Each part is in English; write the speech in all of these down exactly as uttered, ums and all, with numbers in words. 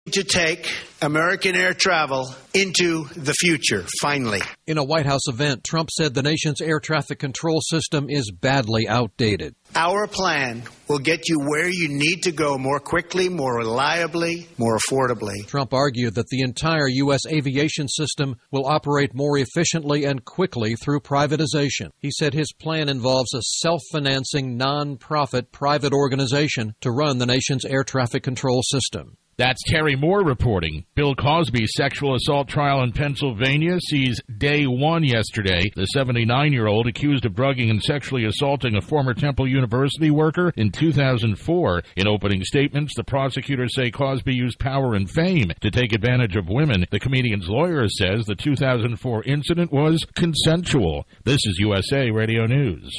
to take American air travel into the future, finally. In a White House event, Trump said the nation's air traffic control system is badly outdated. Our plan will get you where you need to go more quickly, more reliably, more affordably. Trump argued that the entire U S aviation system will operate more efficiently and quickly through privatization. He said his plan involves a self-financing, non-profit private organization to run the nation's air traffic control system. That's Terry Moore reporting. Bill Cosby's sexual assault trial in Pennsylvania sees day one yesterday. The seventy-nine-year-old accused of drugging and sexually assaulting a former Temple University worker in two thousand four. In opening statements, the prosecutors say Cosby used power and fame to take advantage of women. The comedian's lawyer says the two thousand four incident was consensual. This is U S A Radio News.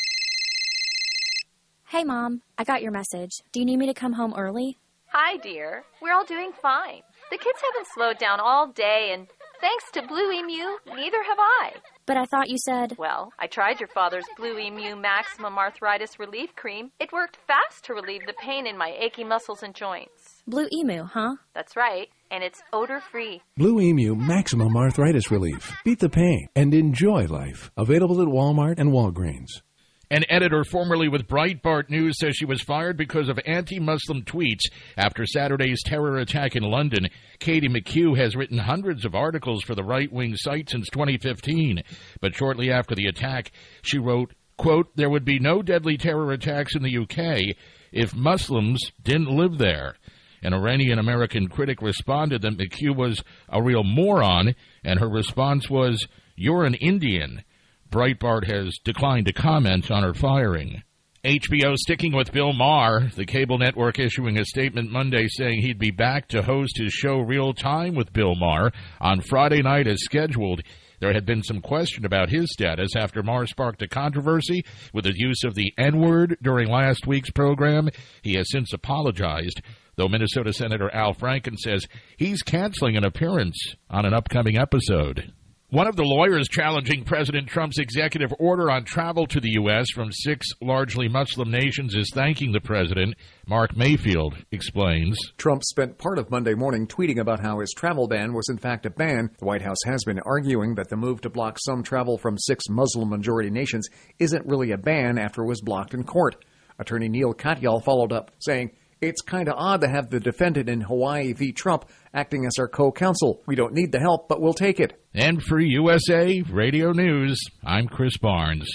Hey, Mom, I got your message. Do you need me to come home early? Hi, dear. We're all doing fine. The kids haven't slowed down all day, and thanks to Blue Emu, neither have I. But I thought you said... Well, I tried your father's Blue Emu Maximum Arthritis Relief Cream. It worked fast to relieve the pain in my achy muscles and joints. Blue Emu, huh? That's right, and it's odor-free. Blue Emu Maximum Arthritis Relief. Beat the pain and enjoy life. Available at Walmart and Walgreens. An editor formerly with Breitbart News says she was fired because of anti-Muslim tweets after Saturday's terror attack in London. Katie McHugh has written hundreds of articles for the right-wing site since twenty fifteen. But shortly after the attack, she wrote, quote, "There would be no deadly terror attacks in the U K if Muslims didn't live there." An Iranian-American critic responded that McHugh was a real moron, and her response was, "You're an Indian." Breitbart has declined to comment on her firing. H B O sticking with Bill Maher, the cable network issuing a statement Monday saying he'd be back to host his show Real Time with Bill Maher on Friday night as scheduled. There had been some question about his status after Maher sparked a controversy with his use of the N-word during last week's program. He has since apologized, though Minnesota Senator Al Franken says he's canceling an appearance on an upcoming episode. One of the lawyers challenging President Trump's executive order on travel to the U S from six largely Muslim nations is thanking the president. Mark Mayfield explains. Trump spent part of Monday morning tweeting about how his travel ban was in fact a ban. The White House has been arguing that the move to block some travel from six Muslim-majority nations isn't really a ban after it was blocked in court. Attorney Neil Katyal followed up, saying, "It's kind of odd to have the defendant in Hawaii v. Trump acting as our co-counsel. We don't need the help, but we'll take it." And for U S A Radio News, I'm Chris Barnes.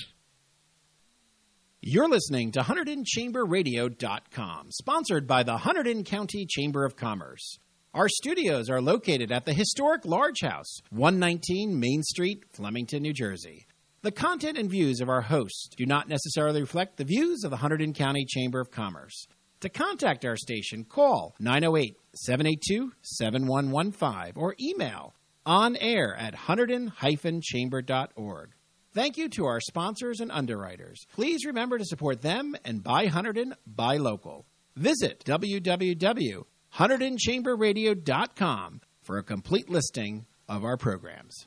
You're listening to Hunterdon Chamber Radio dot com, sponsored by the Hunterdon County Chamber of Commerce. Our studios are located at the historic Large House, one nineteen Main Street, Flemington, New Jersey. The content and views of our hosts do not necessarily reflect the views of the Hunterdon County Chamber of Commerce. To contact our station, call nine oh eight, seven eight two, seven one one five or email on air at hunterdon dash chamber dot org. Thank you to our sponsors and underwriters. Please remember to support them and buy Hunterdon, buy local. Visit w w w dot hunterdon chamber radio dot com for a complete listing of our programs.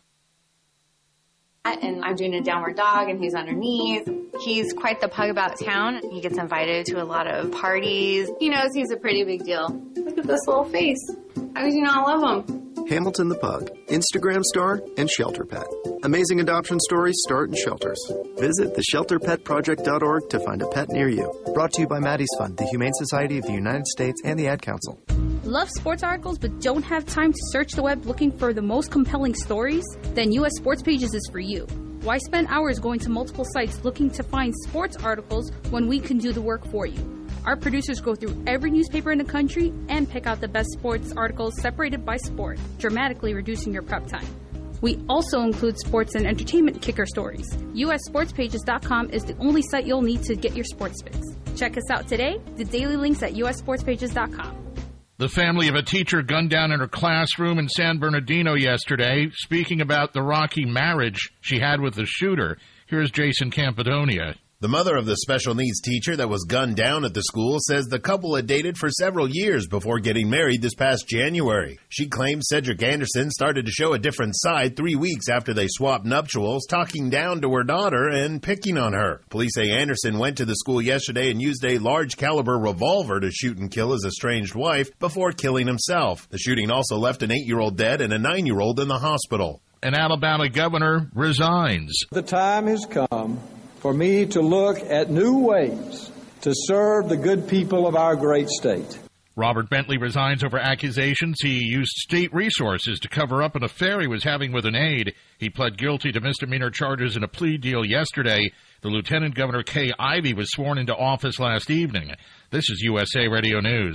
And I'm doing a downward dog, and he's underneath. He's quite the pug about town. He gets invited to a lot of parties. He knows he's a pretty big deal. Look at this little face. How does he not love him? Hamilton the Pug, Instagram star, and Shelter Pet. Amazing adoption stories start in shelters. Visit the shelter pet project dot org to find a pet near you. Brought to you by Maddie's Fund, the Humane Society of the United States, and the Ad Council. Love sports articles but don't have time to search the web looking for the most compelling stories? Then U S Sports Pages is for you. Why spend hours going to multiple sites looking to find sports articles when we can do the work for you? Our producers go through every newspaper in the country and pick out the best sports articles separated by sport, dramatically reducing your prep time. We also include sports and entertainment kicker stories. U S sports pages dot com is the only site you'll need to get your sports fix. Check us out today. The daily links at U S sports pages dot com. The family of a teacher gunned down in her classroom in San Bernardino yesterday, speaking about the rocky marriage she had with the shooter. Here's Jason Campidonia. The mother of the special needs teacher that was gunned down at the school says the couple had dated for several years before getting married this past January. She claims Cedric Anderson started to show a different side three weeks after they swapped nuptials, talking down to her daughter and picking on her. Police say Anderson went to the school yesterday and used a large caliber revolver to shoot and kill his estranged wife before killing himself. The shooting also left an eight-year-old dead and a nine-year-old in the hospital. An Alabama governor resigns. The time has come for me to look at new ways to serve the good people of our great state. Robert Bentley resigns over accusations he used state resources to cover up an affair he was having with an aide. He pled guilty to misdemeanor charges in a plea deal yesterday. The Lieutenant Governor Kay Ivey was sworn into office last evening. This is U S A Radio News.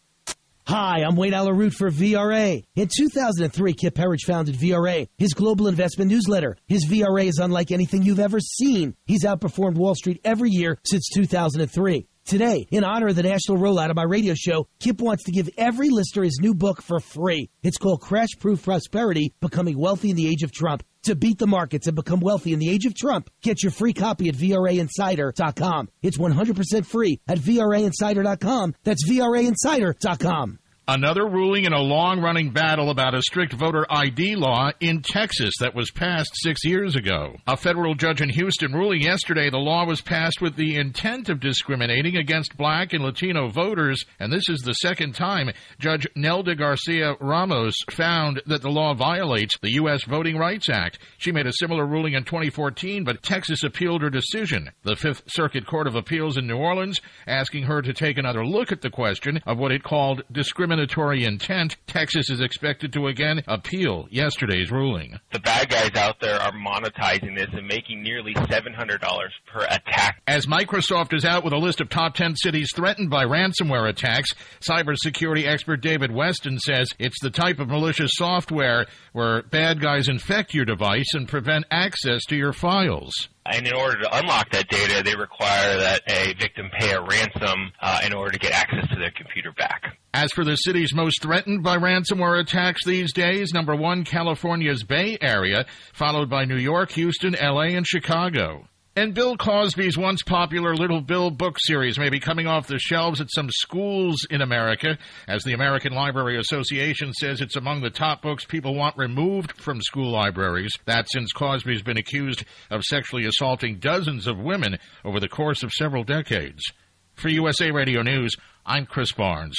Hi, I'm Wade Alaroot for V R A. In two thousand three, Kip Herridge founded V R A, his global investment newsletter. His V R A is unlike anything you've ever seen. He's outperformed Wall Street every year since two thousand three. Today, in honor of the national rollout of my radio show, Kip wants to give every listener his new book for free. It's called Crash Proof Prosperity, Becoming Wealthy in the Age of Trump. To beat the markets and become wealthy in the age of Trump, get your free copy at V R A insider dot com. It's one hundred percent free at V R A insider dot com. That's V R A insider dot com. Another ruling in a long-running battle about a strict voter I D law in Texas that was passed six years ago. A federal judge in Houston ruling yesterday the law was passed with the intent of discriminating against black and Latino voters, and this is the second time Judge Nelda Garcia Ramos found that the law violates the U S Voting Rights Act. She made a similar ruling in twenty fourteen, but Texas appealed her decision. The Fifth Circuit Court of Appeals in New Orleans asking her to take another look at the question of what it called discrimination intent. Texas is expected to again appeal yesterday's ruling. The bad guys out there are monetizing this and making nearly seven hundred dollars per attack. As Microsoft is out with a list of top ten cities threatened by ransomware attacks, cybersecurity expert David Weston says it's the type of malicious software where bad guys infect your device and prevent access to your files. And in order to unlock that data, they require that a victim pay a ransom uh, in order to get access to their computer back. As for the cities most threatened by ransomware attacks these days, number one, California's Bay Area, followed by New York, Houston, L A, and Chicago. And Bill Cosby's once popular Little Bill book series may be coming off the shelves at some schools in America, as the American Library Association says it's among the top books people want removed from school libraries. That's since Cosby's been accused of sexually assaulting dozens of women over the course of several decades. For U S A Radio News, I'm Chris Barnes.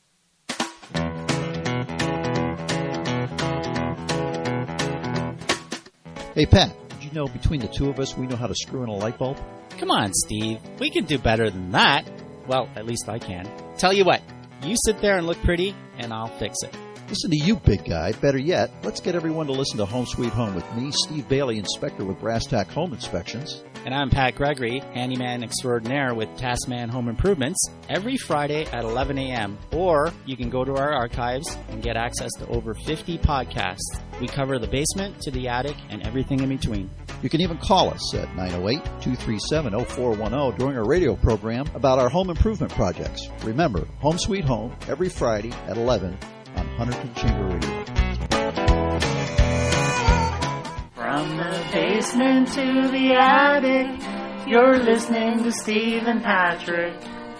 Hey, Pat. You know, between the two of us, we know how to screw in a light bulb? Come on, Steve. We can do better than that. Well, at least I can. Tell you what, you sit there and look pretty, and I'll fix it. Listen to you, big guy. Better yet, let's get everyone to listen to Home Sweet Home with me, Steve Bailey, inspector with Brass Tack Home Inspections. And I'm Pat Gregory, handyman extraordinaire with Taskman Home Improvements, every Friday at eleven a.m. Or you can go to our archives and get access to over fifty podcasts. We cover the basement to the attic and everything in between. You can even call us at nine oh eight, two three seven, oh four one oh during our radio program about our home improvement projects. Remember, Home Sweet Home, every Friday at eleven on Hunterton Chamber Radio. From the basement to the attic, you're listening to Steve and Patrick.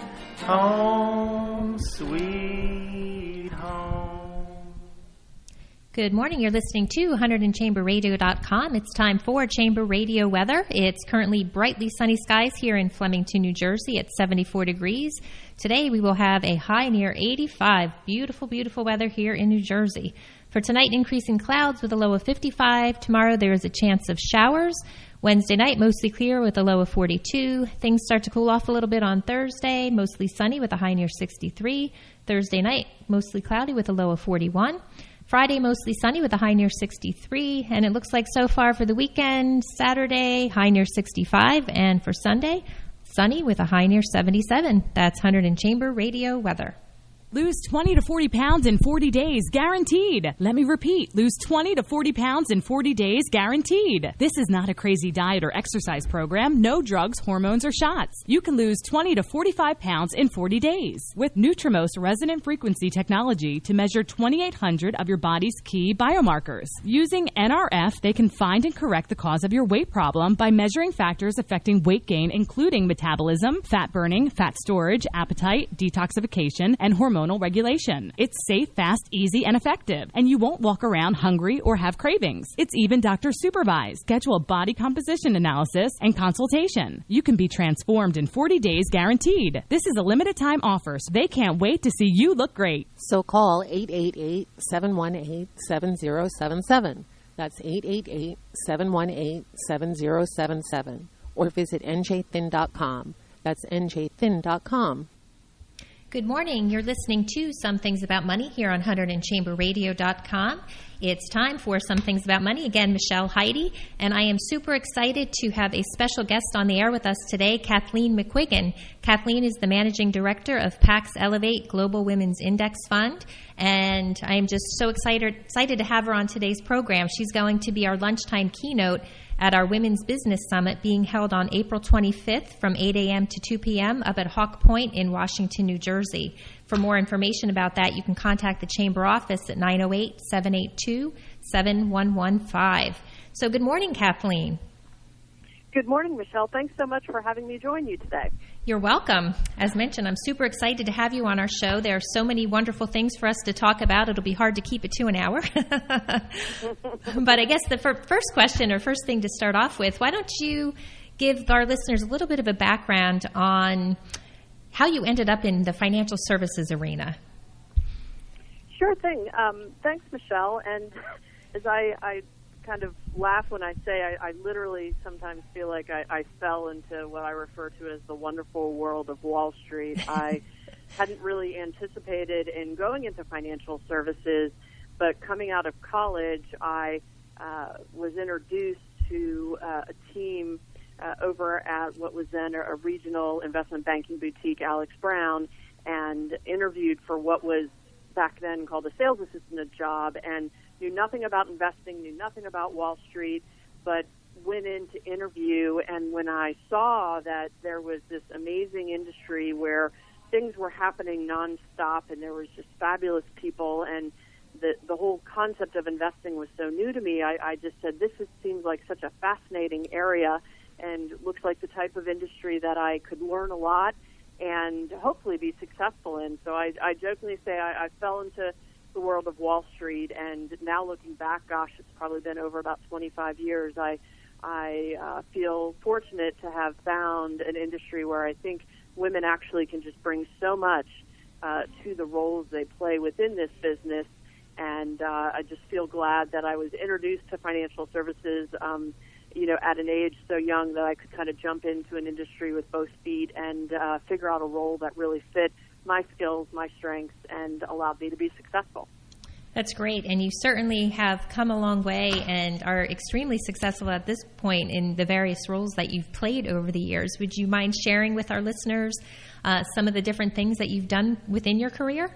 Home Sweet Home. Good morning. You're listening to Hunterton Chamber Radio dot com. It's time for Chamber Radio weather. It's currently brightly sunny skies here in Flemington, New Jersey at seventy-four degrees. Today we will have a high near eighty-five. Beautiful, beautiful weather here in New Jersey. For tonight, increasing clouds with a low of fifty-five. Tomorrow there is a chance of showers. Wednesday night, mostly clear with a low of forty-two. Things start to cool off a little bit on Thursday, mostly sunny with a high near sixty-three. Thursday night, mostly cloudy with a low of forty-one. Friday, mostly sunny with a high near sixty-three. And it looks like so far for the weekend, Saturday, high near sixty-five. And for Sunday, sunny with a high near seventy-seven. That's Hunterton Chamber Radio weather. Lose twenty to forty pounds in forty days, guaranteed. Let me repeat, lose twenty to forty pounds in forty days, guaranteed. This is not a crazy diet or exercise program. No drugs, hormones, or shots. You can lose twenty to forty-five pounds in forty days with Nutrimos resonant frequency technology to measure twenty-eight hundred of your body's key biomarkers. Using N R F, they can find and correct the cause of your weight problem by measuring factors affecting weight gain, including metabolism, fat burning, fat storage, appetite, detoxification, and hormone regulation. It's safe, fast, easy, and effective, and you won't walk around hungry or have cravings. It's even doctor supervised. Schedule a body composition analysis and consultation. You can be transformed in forty days guaranteed. This is a limited time offer, so they can't wait to see you look great. So call eight eight eight, seven one eight, seven zero seven seven. That's eight eight eight, seven one eight, seven zero seven seven. Or visit N J thin dot com. That's N J thin dot com. Good morning. You're listening to Some Things About Money here on one hundred and chamber radio dot com. It's time for Some Things About Money. Again, Michelle Heide, and I am super excited to have a special guest on the air with us today, Kathleen McQuiggan. Kathleen is the Managing Director of Pax Elevate Global Women's Index Fund, and I am just so excited, excited to have her on today's program. She's going to be our lunchtime keynote at our Women's Business Summit being held on April twenty-fifth from eight a.m. to two p.m. up at Hawk Point in Washington, New Jersey. For more information about that, you can contact the Chamber office at nine oh eight, seven eight two, seven one one five. So good morning, Kathleen. Good morning, Michelle. Thanks so much for having me join you today. You're welcome. As mentioned, I'm super excited to have you on our show. There are so many wonderful things for us to talk about. It'll be hard to keep it to an hour. But I guess the fir- first question or first thing to start off with, why don't you give our listeners a little bit of a background on how you ended up in the financial services arena? Sure thing. Um, thanks, Michelle. And as I, I kind of laugh when I say I, I literally sometimes feel like I, I fell into what I refer to as the wonderful world of Wall Street. I hadn't really anticipated in going into financial services, but coming out of college, I uh, was introduced to uh, a team uh, over at what was then a, a regional investment banking boutique, Alex Brown, and interviewed for what was back then called a sales assistant job, and knew nothing about investing, knew nothing about Wall Street, but went in to interview. And when I saw that there was this amazing industry where things were happening nonstop and there was just fabulous people, and the the whole concept of investing was so new to me, I, I just said, this is, seems like such a fascinating area and looks like the type of industry that I could learn a lot and hopefully be successful in. So I, I jokingly say I, I fell into the world of Wall Street, and now looking back, gosh, it's probably been over about twenty-five years. I I uh, feel fortunate to have found an industry where I think women actually can just bring so much uh, to the roles they play within this business, and uh, I just feel glad that I was introduced to financial services, um, you know, at an age so young that I could kind of jump into an industry with both feet and uh, figure out a role that really fit my skills, my strengths, and allowed me to be successful. That's great, and you certainly have come a long way and are extremely successful at this point in the various roles that you've played over the years. Would you mind sharing with our listeners uh, some of the different things that you've done within your career?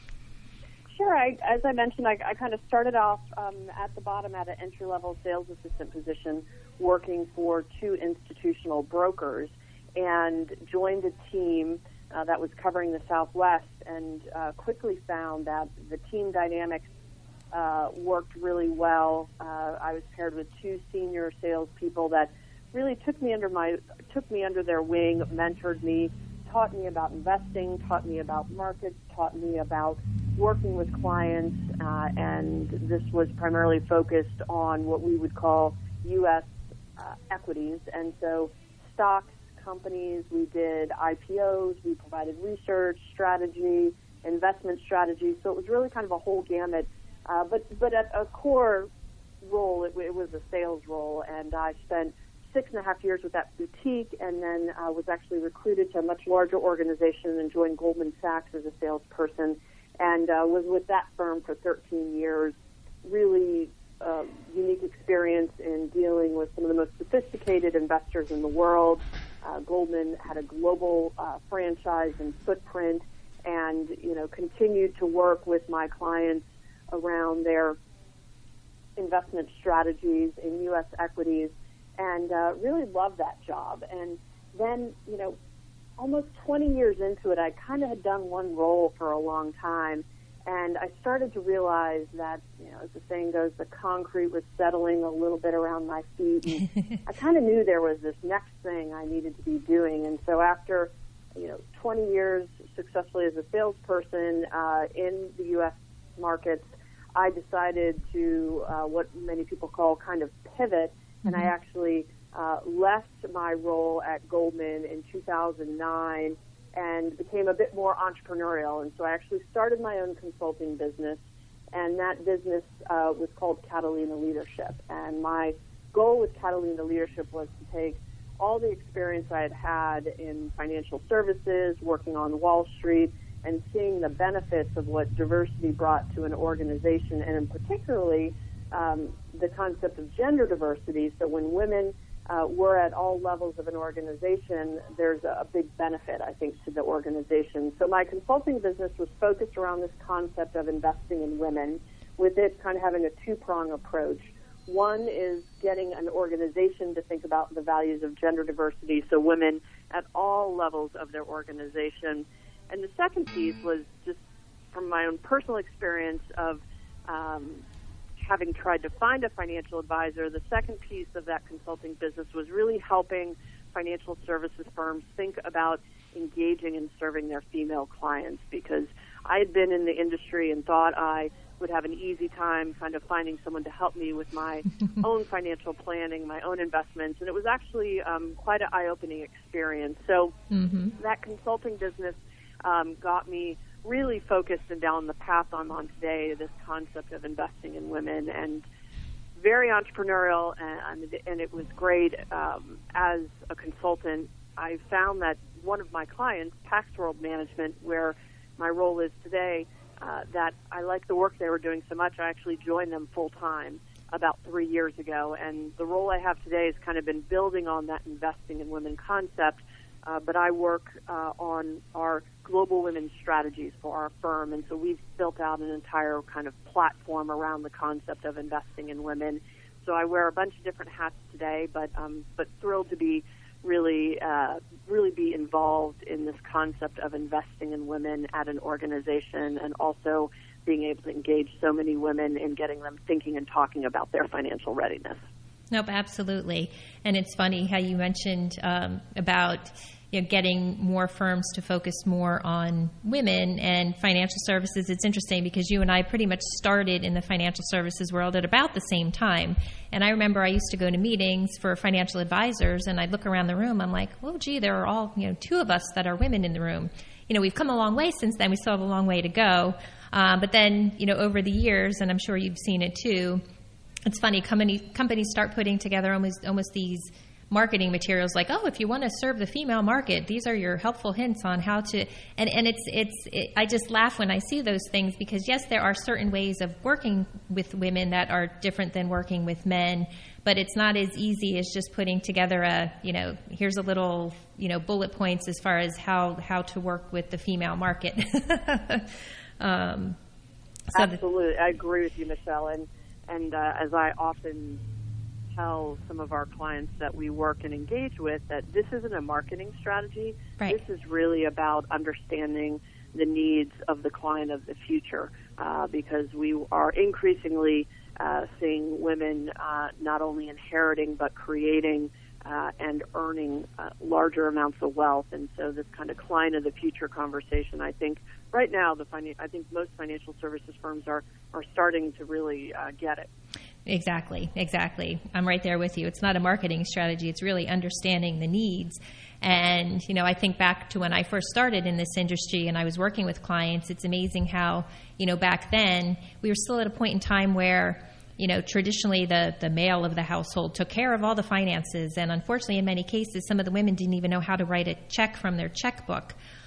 Sure. I, as I mentioned, I, I kind of started off um, at the bottom at an entry-level sales assistant position working for two institutional brokers, and joined a team Uh, that was covering the Southwest, and uh, quickly found that the team dynamics uh, worked really well. Uh, I was paired with two senior salespeople that really took me under my took me under their wing, mentored me, taught me about investing, taught me about markets, taught me about working with clients, uh, and this was primarily focused on what we would call U S uh, equities, and so stocks, companies. We did I P Os, we provided research, strategy, investment strategy. So it was really kind of a whole gamut. Uh, but but at a core role, it, it was a sales role, and I spent six and a half years with that boutique, and then uh, was actually recruited to a much larger organization and joined Goldman Sachs as a salesperson, and uh, was with that firm for thirteen years. Really uh, unique experience in dealing with some of the most sophisticated investors in the world. Uh, Goldman had a global uh, franchise and footprint, and, you know, continued to work with my clients around their investment strategies in U S equities, and uh, really loved that job. And then, you know, almost twenty years into it, I kind of had done one role for a long time, and I started to realize that, you know, as the saying goes, the concrete was settling a little bit around my feet, and I kind of knew there was this next thing I needed to be doing. And so after, you know, twenty years successfully as a salesperson uh, in the U S markets, I decided to uh, what many people call kind of pivot, and I actually uh, left my role at Goldman in two thousand nine and became a bit more entrepreneurial. And so I actually started my own consulting business, and that business uh, was called Catalina Leadership. And my goal with Catalina Leadership was to take all the experience I had had in financial services, working on Wall Street, and seeing the benefits of what diversity brought to an organization, and in particularly um, the concept of gender diversity. So when women uh, were at all levels of an organization, there's a, a big benefit, I think, to the organization. So my consulting business was focused around this concept of investing in women, with it kind of having a two-prong approach. One is getting an organization to think about the values of gender diversity, so women at all levels of their organization. And the second piece was just from my own personal experience of um, having tried to find a financial advisor. The second piece of that consulting business was really helping financial services firms think about engaging and serving their female clients, because I had been in the industry and thought I would have an easy time kind of finding someone to help me with my own financial planning, my own investments, and it was actually um, quite an eye-opening experience. So mm-hmm. that consulting business Um, got me really focused and down the path I'm on today, this concept of investing in women, and very entrepreneurial, and, and it was great. Um, as a consultant, I found that one of my clients, Pax World Management, where my role is today, uh, that I liked the work they were doing so much, I actually joined them full-time about three years ago, and the role I have today has kind of been building on that investing in women concept. Uh, but I work uh, on our global women's strategies for our firm, and so we've built out an entire kind of platform around the concept of investing in women. So I wear a bunch of different hats today, but um, but thrilled to be really uh, really be involved in this concept of investing in women at an organization, and also being able to engage so many women in getting them thinking and talking about their financial readiness. Nope, absolutely. And it's funny how you mentioned um, about you know, getting more firms to focus more on women and financial services. It's interesting because you and I pretty much started in the financial services world at about the same time. And I remember I used to go to meetings for financial advisors, and I'd look around the room. I'm like, oh, gee, there are all, you know, two of us that are women in the room. You know, we've come a long way since then. We still have a long way to go. Uh, but then, you know, over the years, and I'm sure you've seen it too, it's funny, company, companies start putting together almost almost these marketing materials like, oh, if you want to serve the female market, these are your helpful hints on how to, and, and it's, it's, it, I just laugh when I see those things, because yes, there are certain ways of working with women that are different than working with men, but it's not as easy as just putting together a, you know, here's a little, you know, bullet points as far as how, how to work with the female market. um, so Absolutely. The, I agree with you, Michelle. And, and uh, as I often tell some of our clients that we work and engage with, that this isn't a marketing strategy. Right. This is really about understanding the needs of the client of the future, uh, because we are increasingly uh, seeing women uh, not only inheriting but creating uh, and earning uh, larger amounts of wealth. And so this kind of client of the future conversation, I think right now, the finan- I think most financial services firms are, are starting to really uh, get it. Exactly, exactly. I'm right there with you. It's not a marketing strategy. It's really understanding the needs. And, you know, I think back to when I first started in this industry and I was working with clients, it's amazing how, you know, back then we were still at a point in time where, you know, traditionally the, the male of the household took care of all the finances. And unfortunately, in many cases, some of the women didn't even know how to write a check from their checkbook.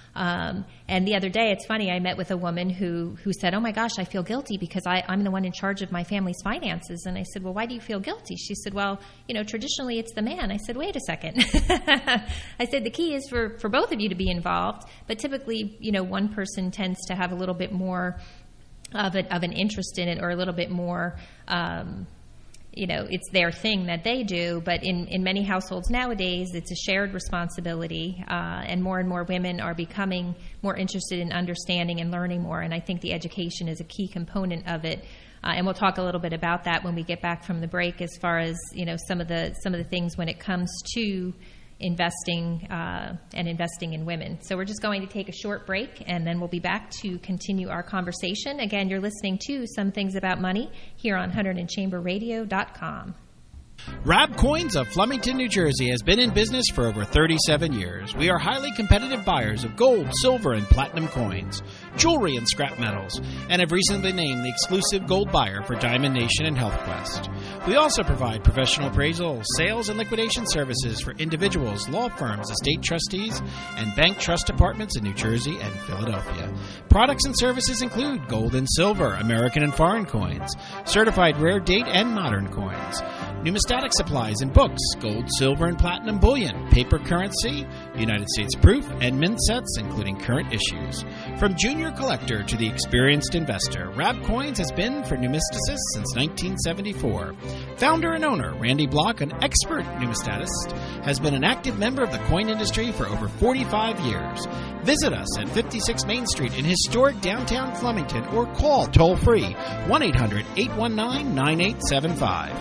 Um, and the other day, it's funny, I met with a woman who, who said, oh my gosh, I feel guilty because I, I'm the one in charge of my family's finances. And I said, well, why do you feel guilty? She said, well, you know, traditionally it's the man. I said, wait a second. I said, the key is for, for both of you to be involved, but typically, you know, one person tends to have a little bit more of, a, of an interest in it, or a little bit more, um, you know, it's their thing that they do. But in, in many households nowadays, it's a shared responsibility, uh, and more and more women are becoming more interested in understanding and learning more. And I think the education is a key component of it. Uh, and we'll talk a little bit about that when we get back from the break, as far as, you know, some of the some of the things when it comes to investing uh, and investing in women. So we're just going to take a short break, and then we'll be back to continue our conversation. Again, you're listening to Some Things About Money here on one hundred and chamber radio dot com. Rab Coins of Flemington, New Jersey has been in business for over thirty-seven years. We are highly competitive buyers of gold, silver, and platinum coins, jewelry, and scrap metals, and have recently named the exclusive gold buyer for Diamond Nation and HealthQuest. We also provide professional appraisal, sales, and liquidation services for individuals, law firms, estate trustees, and bank trust departments in New Jersey and Philadelphia. Products and services include gold and silver, American and foreign coins, certified rare date and modern coins, numismatic supplies and books, gold, silver, and platinum bullion, paper currency, United States proof, and mint sets, including current issues. From junior collector to the experienced investor, Rab Coins has been for numisticists since nineteen seventy-four. Founder and owner Randy Block, an expert numismatist, has been an active member of the coin industry for over forty-five years. Visit us at fifty-six Main Street in historic downtown Flemington, or call toll-free one eight hundred, eight one nine, nine eight seven five.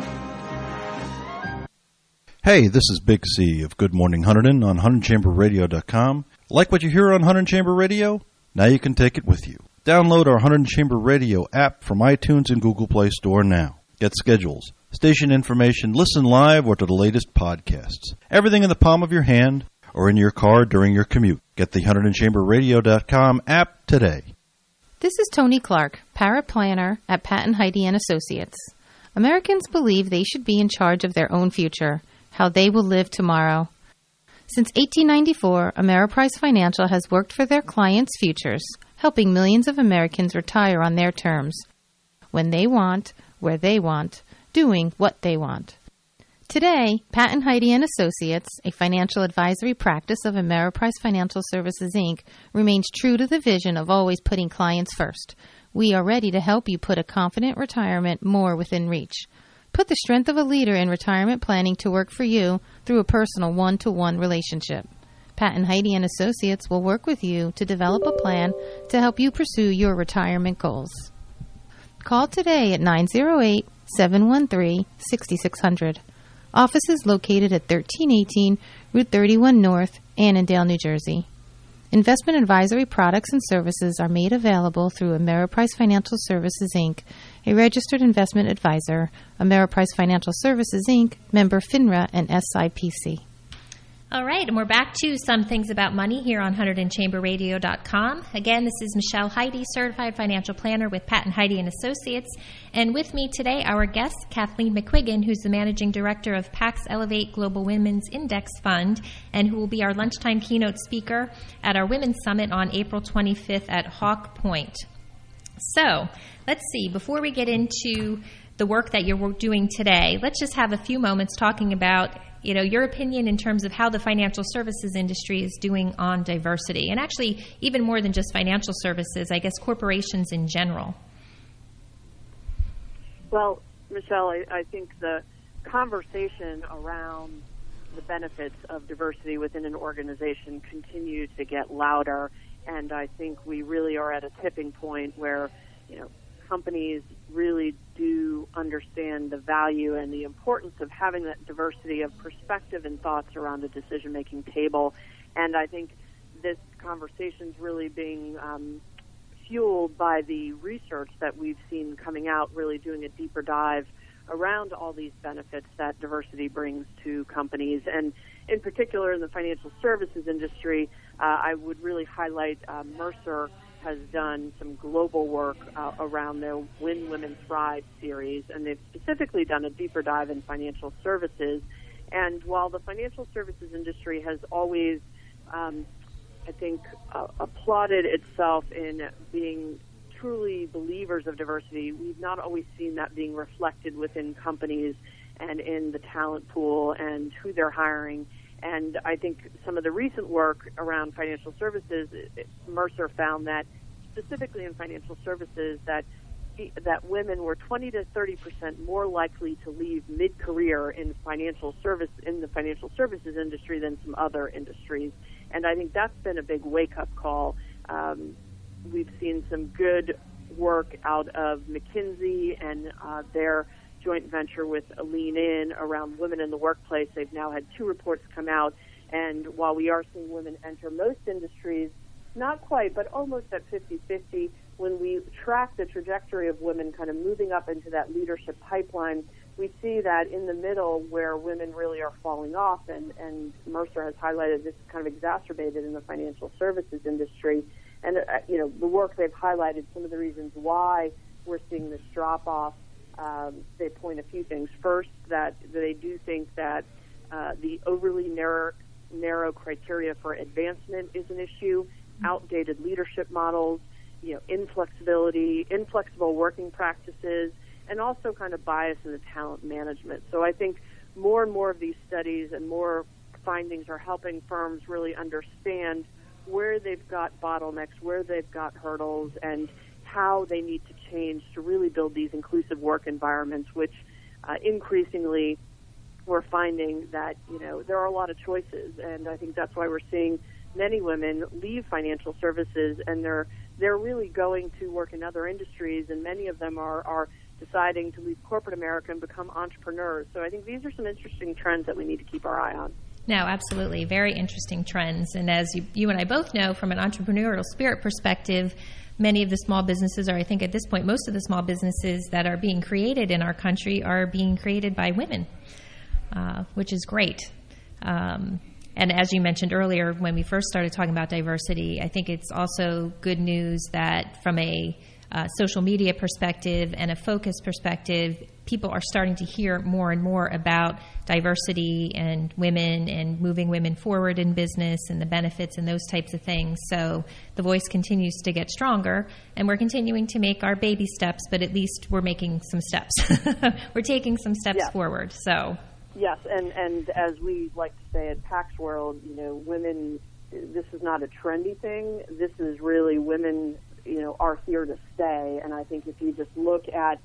Hey, this is Big C of Good Morning Hunterdon on one hundred chamber radio dot com. Like what you hear on one hundred Chamber Radio? Now you can take it with you. Download our one hundred Chamber Radio app from iTunes and Google Play Store now. Get schedules, station information, listen live, or to the latest podcasts. Everything in the palm of your hand or in your car during your commute. Get the one hundred chamber radio dot com app today. This is Tony Clark, paraplanner at Patton Heidi and Associates. Americans believe they should be in charge of their own future, how they will live tomorrow. Since eighteen ninety-four, Ameriprise Financial has worked for their clients' futures, helping millions of Americans retire on their terms, when they want, where they want, doing what they want. Today, Patton Heidi and Associates, a financial advisory practice of Ameriprise Financial Services, Incorporated, remains true to the vision of always putting clients first. We are ready to help you put a confident retirement more within reach. Put the strength of a leader in retirement planning to work for you through a personal one-to-one relationship. Patton Heidi and Associates will work with you to develop a plan to help you pursue your retirement goals. Call today at nine oh eight, seven one three, six six zero zero. Office is located at thirteen eighteen Route thirty-one North, Annandale, New Jersey. Investment advisory products and services are made available through Ameriprise Financial Services, Incorporated, a registered investment advisor, Ameriprise Financial Services, Incorporated, member FINRA and S I P C. All right, and we're back to Some Things About Money here on one hundred and chamber radio dot com. Again, this is Michelle Heidi, Certified Financial Planner with Patton Heidi and Associates. And with me today, our guest, Kathleen McQuiggan, who's the Managing Director of Pax Elevate Global Women's Index Fund, and who will be our lunchtime keynote speaker at our Women's Summit on April twenty-fifth at Hawk Point. So, let's see, before we get into the work that you're doing today, let's just have a few moments talking about, you know, your opinion in terms of how the financial services industry is doing on diversity. And actually, even more than just financial services, I guess corporations in general. Well, Michelle, I, I think the conversation around the benefits of diversity within an organization continue to get louder. And I think we really are at a tipping point where, you know, companies really do understand the value and the importance of having that diversity of perspective and thoughts around a decision-making table. And I think this conversation is really being um, fueled by the research that we've seen coming out, really doing a deeper dive around all these benefits that diversity brings to companies. And in particular, in the financial services industry, uh, I would really highlight uh, Mercer has done some global work uh, around their Win Women Thrive series, and they've specifically done a deeper dive in financial services. And while the financial services industry has always um, I think, uh, applauded itself in being truly believers of diversity. We've not always seen that being reflected within companies and in the talent pool and who they're hiring. And I think some of the recent work around financial services, Mercer found that specifically in financial services that that women were twenty to thirty percent more likely to leave mid-career in financial service in the financial services industry than some other industries. And I think that's been a big wake-up call. Um, we've seen some good work out of McKinsey and uh, their joint venture with Lean In around women in the workplace. They've now had two reports come out, and while we are seeing women enter most industries, not quite, but almost at fifty-fifty, when we track the trajectory of women kind of moving up into that leadership pipeline, we see that in the middle where women really are falling off, and, and Mercer has highlighted this is kind of exacerbated in the financial services industry. And, uh, you know, the work they've highlighted, some of the reasons why we're seeing this drop-off, um, they point a few things. First, that they do think that uh, the overly narrow, narrow criteria for advancement is an issue, outdated leadership models, you know, inflexibility, inflexible working practices, and also kind of bias in the talent management. So I think more and more of these studies and more findings are helping firms really understand where they've got bottlenecks, where they've got hurdles, and how they need to change to really build these inclusive work environments, which uh, increasingly we're finding that, you know, there are a lot of choices. And I think that's why we're seeing many women leave financial services, and they're they're really going to work in other industries, and many of them are, are deciding to leave corporate America and become entrepreneurs. So I think these are some interesting trends that we need to keep our eye on. No, absolutely. Very interesting trends. And as you, you and I both know, from an entrepreneurial spirit perspective, many of the small businesses, or I think at this point, most of the small businesses that are being created in our country are being created by women, uh, which is great. Um, And as you mentioned earlier, when we first started talking about diversity, I think it's also good news that from a uh, social media perspective and a focus perspective, people are starting to hear more and more about diversity and women and moving women forward in business and the benefits and those types of things. So the voice continues to get stronger, and we're continuing to make our baby steps, but at least we're making some steps. We're taking some steps yeah. forward. So. Yes, and, and as we like to say at Pax World, you know, women, this is not a trendy thing. This is really women, you know, are here to stay. And I think if you just look at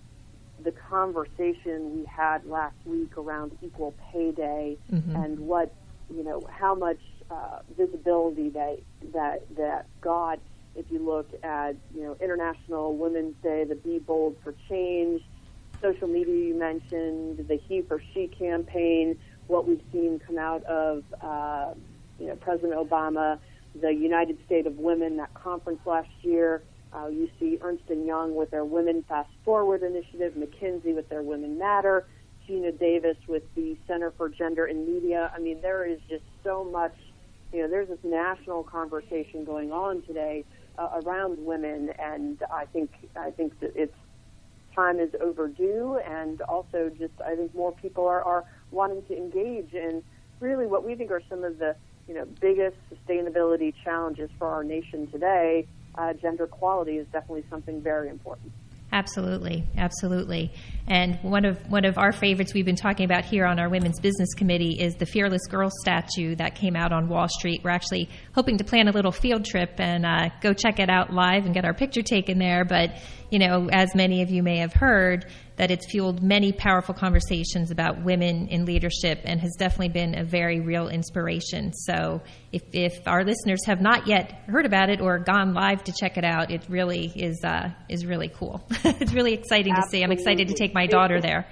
the conversation we had last week around Equal Pay Day mm-hmm. and what, you know, how much uh, visibility that, that, that got, if you look at, you know, International Women's Day, the Be Bold for Change, social media you mentioned, the He for She campaign, what we've seen come out of, uh, you know, President Obama, the United States of Women, that conference last year. Uh, you see Ernst and Young with their Women Fast Forward initiative, McKinsey with their Women Matter, Gina Davis with the Center for Gender in Media. I mean, there is just so much, you know, there's this national conversation going on today uh, around women, and I think I think that it's time is overdue, and also just I think more people are, are wanting to engage in really what we think are some of the, you know, biggest sustainability challenges for our nation today. Uh, gender equality is definitely something very important. Absolutely, absolutely. And one of one of our favorites we've been talking about here on our Women's Business Committee is the Fearless Girl statue that came out on Wall Street. We're actually hoping to plan a little field trip and uh, go check it out live and get our picture taken there. But, you know, as many of you may have heard, that it's fueled many powerful conversations about women in leadership and has definitely been a very real inspiration. So if, if our listeners have not yet heard about it or gone live to check it out, it really is uh, is really cool. It's really exciting Absolutely. to see. I'm excited to take my daughter there.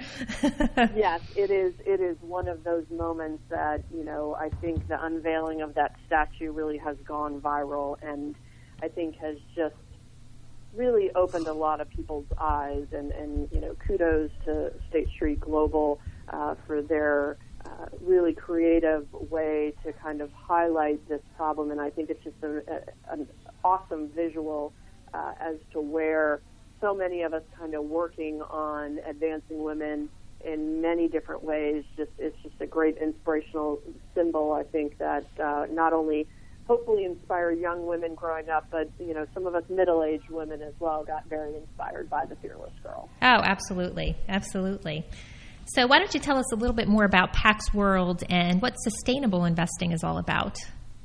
Yes, it is. It is one of those moments that, you know, I think the unveiling of that statue really has gone viral, and I think has just really opened a lot of people's eyes, and, and you know, kudos to State Street Global uh, for their uh, really creative way to kind of highlight this problem. And I think it's just a, a, an awesome visual uh, as to where so many of us kind of working on advancing women in many different ways. Just it's just a great inspirational symbol, I think, that uh, not only hopefully inspire young women growing up, but, you know, some of us middle-aged women as well got very inspired by the Fearless Girl. Oh, absolutely. Absolutely. So why don't you tell us a little bit more about Pax World and what sustainable investing is all about?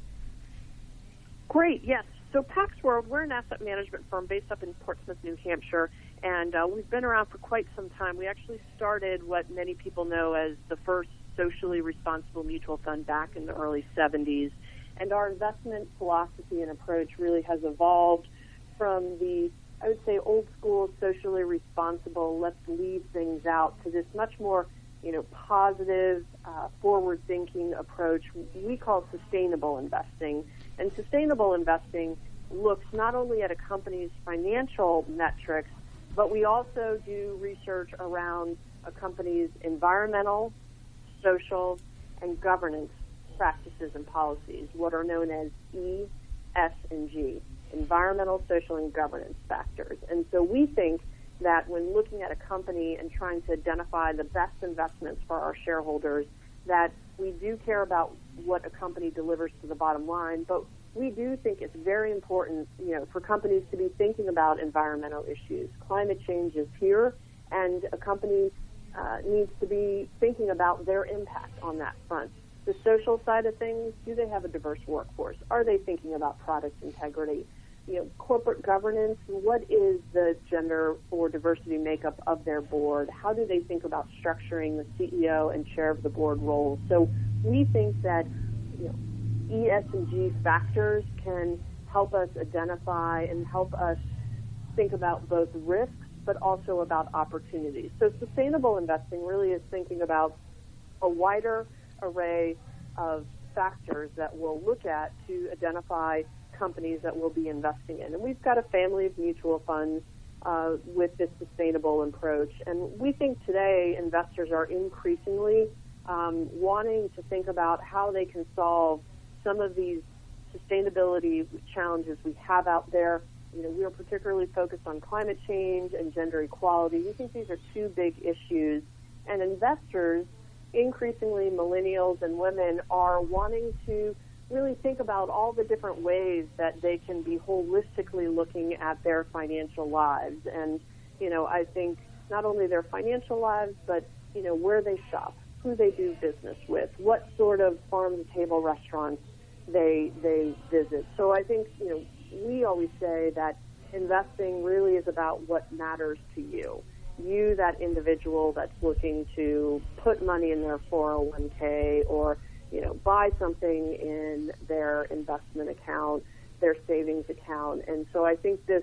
Great, yes. So Pax World, we're an asset management firm based up in Portsmouth, New Hampshire, and uh, we've been around for quite some time. We actually started what many people know as the first socially responsible mutual fund back in the early seventies, and our investment philosophy and approach really has evolved from the, I would say, old school, socially responsible, let's leave things out, to this much more, you know, positive, uh, forward-thinking approach we call sustainable investing. And sustainable investing looks not only at a company's financial metrics, but we also do research around a company's environmental, social, and governance practices and policies, what are known as E, S, and G, environmental, social, and governance factors. And so we think that when looking at a company and trying to identify the best investments for our shareholders, that we do care about what a company delivers to the bottom line, but we do think it's very important, you know, for companies to be thinking about environmental issues. Climate change is here, and a company uh, needs to be thinking about their impact on that front. The social side of things, do they have a diverse workforce? Are they thinking about product integrity? You know, corporate governance, what is the gender or diversity makeup of their board? How do they think about structuring the C E O and chair of the board roles? So we think that, you know, E, S, and G factors can help us identify and help us think about both risks but also about opportunities. So sustainable investing really is thinking about a wider array of factors that we'll look at to identify companies that we'll be investing in. And we've got a family of mutual funds uh, with this sustainable approach. And we think today investors are increasingly um, wanting to think about how they can solve some of these sustainability challenges we have out there. You know, we are particularly focused on climate change and gender equality. We think these are two big issues. And investors, increasingly millennials and women, are wanting to really think about all the different ways that they can be holistically looking at their financial lives. And, you know, I think not only their financial lives, but, you know, where they shop, who they do business with, what sort of farm-to-table restaurants they they visit. So I think, you know, we always say that investing really is about what matters to you. You, that individual that's looking to put money in their four oh one k or, you know, buy something in their investment account, their savings account. And so I think this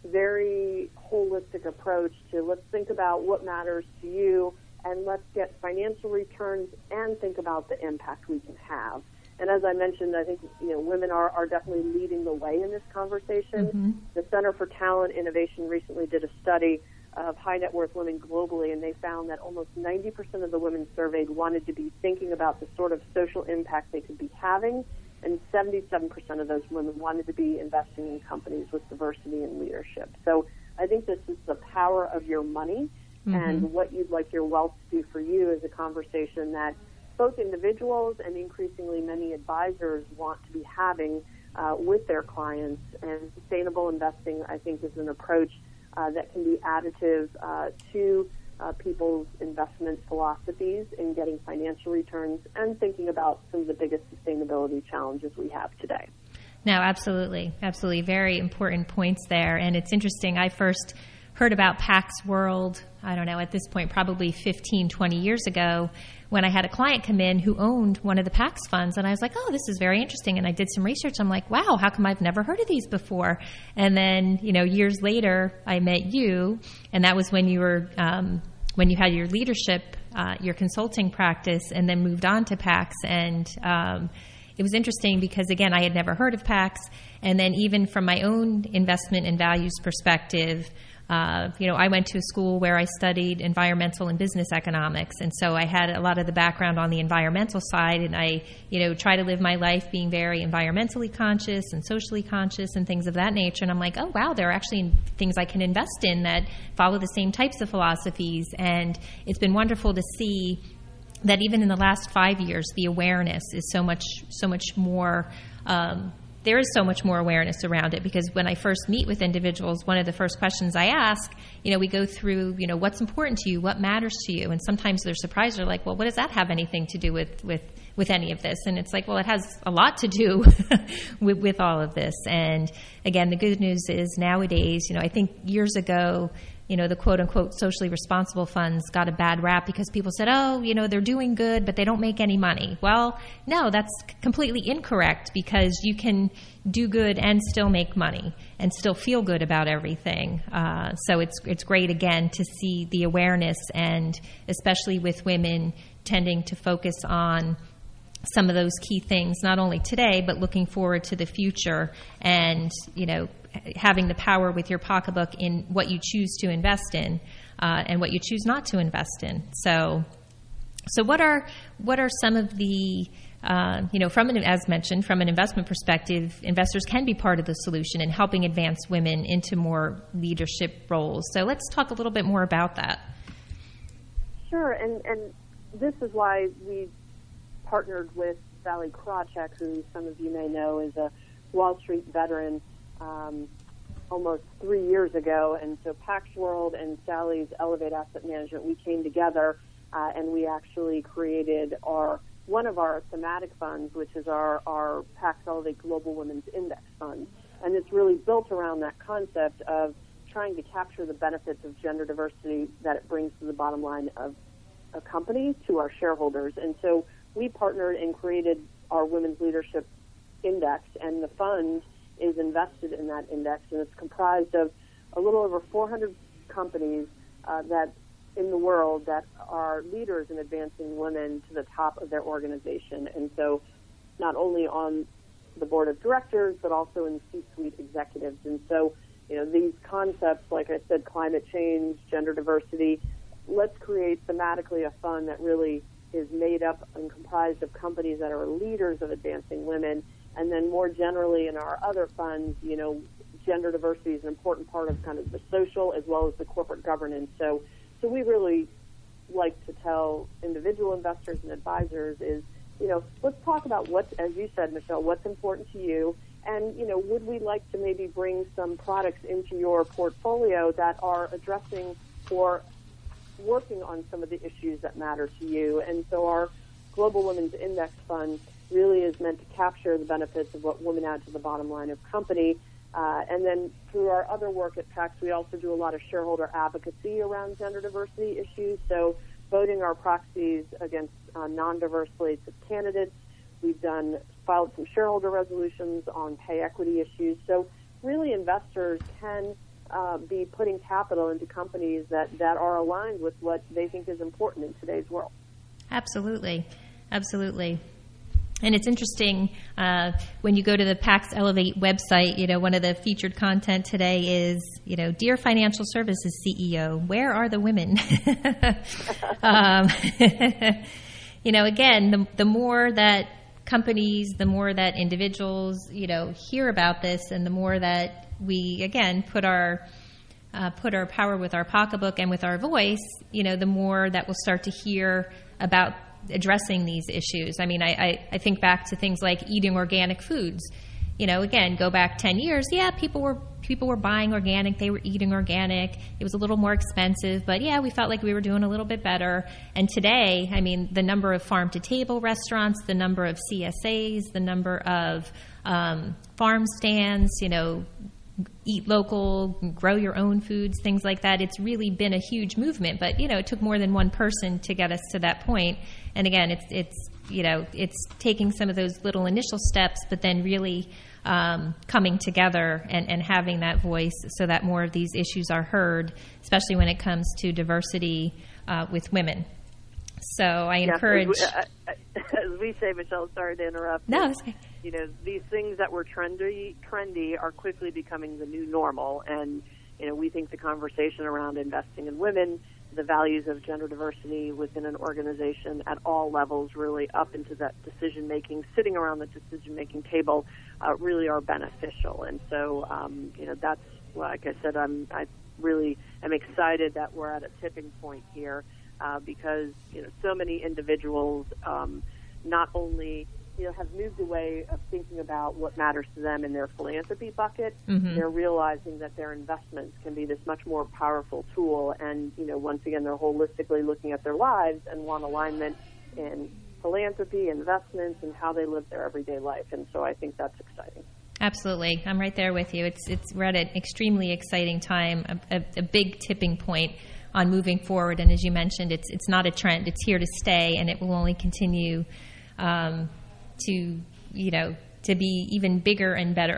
very holistic approach to let's think about what matters to you and let's get financial returns and think about the impact we can have. And as I mentioned, I think, you know, women are, are definitely leading the way in this conversation. Mm-hmm. The Center for Talent Innovation recently did a study of high net worth women globally, and they found that almost ninety percent of the women surveyed wanted to be thinking about the sort of social impact they could be having, and seventy-seven percent of those women wanted to be investing in companies with diversity and leadership. So I think this is the power of your money, mm-hmm. and what you'd like your wealth to do for you is a conversation that both individuals and increasingly many advisors want to be having uh, with their clients. And sustainable investing, I think, is an approach uh, that can be additive uh, to uh, people's investment philosophies in getting financial returns and thinking about some of the biggest sustainability challenges we have today. No, absolutely. Absolutely. Very important points there. And it's interesting. I first heard about Pax World, I don't know, at this point, probably fifteen, twenty years ago, when I had a client come in who owned one of the Pax funds. And I was like, oh, this is very interesting. And I did some research. I'm like, wow, how come I've never heard of these before? And then, you know, years later, I met you. And that was when you were, um, when you had your leadership, uh, your consulting practice, and then moved on to Pax. And um, it was interesting because, again, I had never heard of Pax. And then even from my own investment and values perspective, Uh, you know, I went to a school where I studied environmental and business economics, and so I had a lot of the background on the environmental side, and I, you know, try to live my life being very environmentally conscious and socially conscious and things of that nature. And I'm like, oh, wow, there are actually things I can invest in that follow the same types of philosophies. And it's been wonderful to see that even in the last five years, the awareness is so much, so much more um, there is so much more awareness around it, because when I first meet with individuals, one of the first questions I ask, you know, we go through, you know, what's important to you, what matters to you, and sometimes they're surprised. They're like, well, what does that have anything to do with, with, with any of this? And it's like, well, it has a lot to do with, with all of this. And again, the good news is nowadays, you know, I think years ago, you know, the quote-unquote socially responsible funds got a bad rap because people said, oh, you know, they're doing good, but they don't make any money. Well, no, that's completely incorrect, because you can do good and still make money and still feel good about everything. Uh, so it's it's great, again, to see the awareness, and especially with women tending to focus on some of those key things, not only today, but looking forward to the future, and, you know, having the power with your pocketbook in what you choose to invest in, uh, and what you choose not to invest in. So, so what are what are some of the, uh, you know, from an, as mentioned, from an investment perspective, investors can be part of the solution in helping advance women into more leadership roles. So let's talk a little bit more about that. Sure, and and this is why we partnered with Sally Krawcheck, who some of you may know is a Wall Street veteran, um, almost three years ago. And so Pax World and Sally's Elevate Asset Management, we came together uh, and we actually created our one of our thematic funds, which is our, our Pax Elevate Global Women's Index Fund. And it's really built around that concept of trying to capture the benefits of gender diversity that it brings to the bottom line of a company to our shareholders. And so we partnered and created our Women's Leadership Index, and the fund is invested in that index, and it's comprised of a little over four hundred companies uh, that in the world that are leaders in advancing women to the top of their organization. And so not only on the board of directors, but also in C-suite executives. And so, you know, these concepts, like I said, climate change, gender diversity, let's create thematically a fund that really is made up and comprised of companies that are leaders of advancing women. And then more generally in our other funds, you know, gender diversity is an important part of kind of the social as well as the corporate governance. So, so we really like to tell individual investors and advisors is, you know, let's talk about what, as you said, Michelle, what's important to you. And, you know, would we like to maybe bring some products into your portfolio that are addressing or working on some of the issues that matter to you? And so our Global Women's Index Fund really is meant to capture the benefits of what women add to the bottom line of company. Uh, and then through our other work at Pax, we also do a lot of shareholder advocacy around gender diversity issues. So voting our proxies against uh, non-diverse slates of candidates. We've done filed some shareholder resolutions on pay equity issues. So really investors can uh, be putting capital into companies that, that are aligned with what they think is important in today's world. Absolutely. Absolutely. And it's interesting, uh, when you go to the Pax Elevate website, you know, one of the featured content today is, you know, Dear Financial Services C E O, where are the women? um, you know, again, the, the more that companies, the more that individuals, you know, hear about this, and the more that we, again, put our uh, put our power with our pocketbook and with our voice, you know, the more that we'll start to hear about addressing these issues. I mean, I, I, I think back to things like eating organic foods. You know, again, go back ten years, yeah, people were people were buying organic, they were eating organic. It was a little more expensive, but yeah, we felt like we were doing a little bit better. And today, I mean, the number of farm-to-table restaurants, the number of C S As, the number of um, farm stands, you know, eat local, grow your own foods, things like that. It's really been a huge movement, but, you know, it took more than one person to get us to that point. And again, it's, it's you know, it's taking some of those little initial steps, but then really um, coming together and, and having that voice so that more of these issues are heard, especially when it comes to diversity uh, with women. So I encourage... Yes, as, we, as we say, Michelle, sorry to interrupt. No, it's okay. You know, these things that were trendy, trendy are quickly becoming the new normal. And, you know, we think the conversation around investing in women, the values of gender diversity within an organization at all levels, really up into that decision-making, sitting around the decision-making table, uh, really are beneficial. And so, um, you know, that's, like I said, I'm, I really am excited that we're at a tipping point here uh, because, you know, so many individuals um, not only you know, have moved away of thinking about what matters to them in their philanthropy bucket. Mm-hmm. They're realizing that their investments can be this much more powerful tool. And, you know, once again, they're holistically looking at their lives and want alignment in philanthropy, investments, and how they live their everyday life. And so I think that's exciting. Absolutely. I'm right there with you. It's it's we're at an extremely exciting time, a, a, a big tipping point on moving forward. And as you mentioned, it's it's not a trend. It's here to stay, and it will only continue um, to, you know, to be even bigger and better.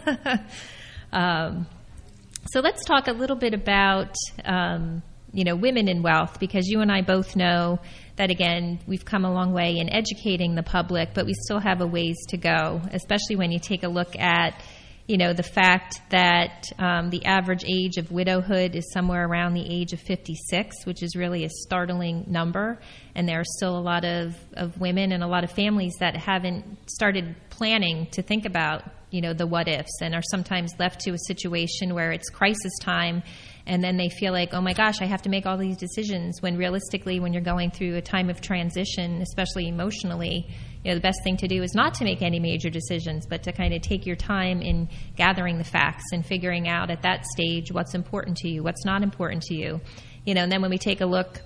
um, so let's talk a little bit about, um, you know, women in wealth, because you and I both know that, again, we've come a long way in educating the public, but we still have a ways to go, especially when you take a look at, you know, the fact that um, the average age of widowhood is somewhere around the age of fifty-six, which is really a startling number. And there are still a lot of, of women and a lot of families that haven't started planning to think about, you know, the what ifs, and are sometimes left to a situation where it's crisis time. And then they feel like, oh my gosh, I have to make all these decisions, when realistically, when you're going through a time of transition, especially emotionally, you know, the best thing to do is not to make any major decisions, but to kind of take your time in gathering the facts and figuring out at that stage what's important to you, what's not important to you. You know, and then when we take a look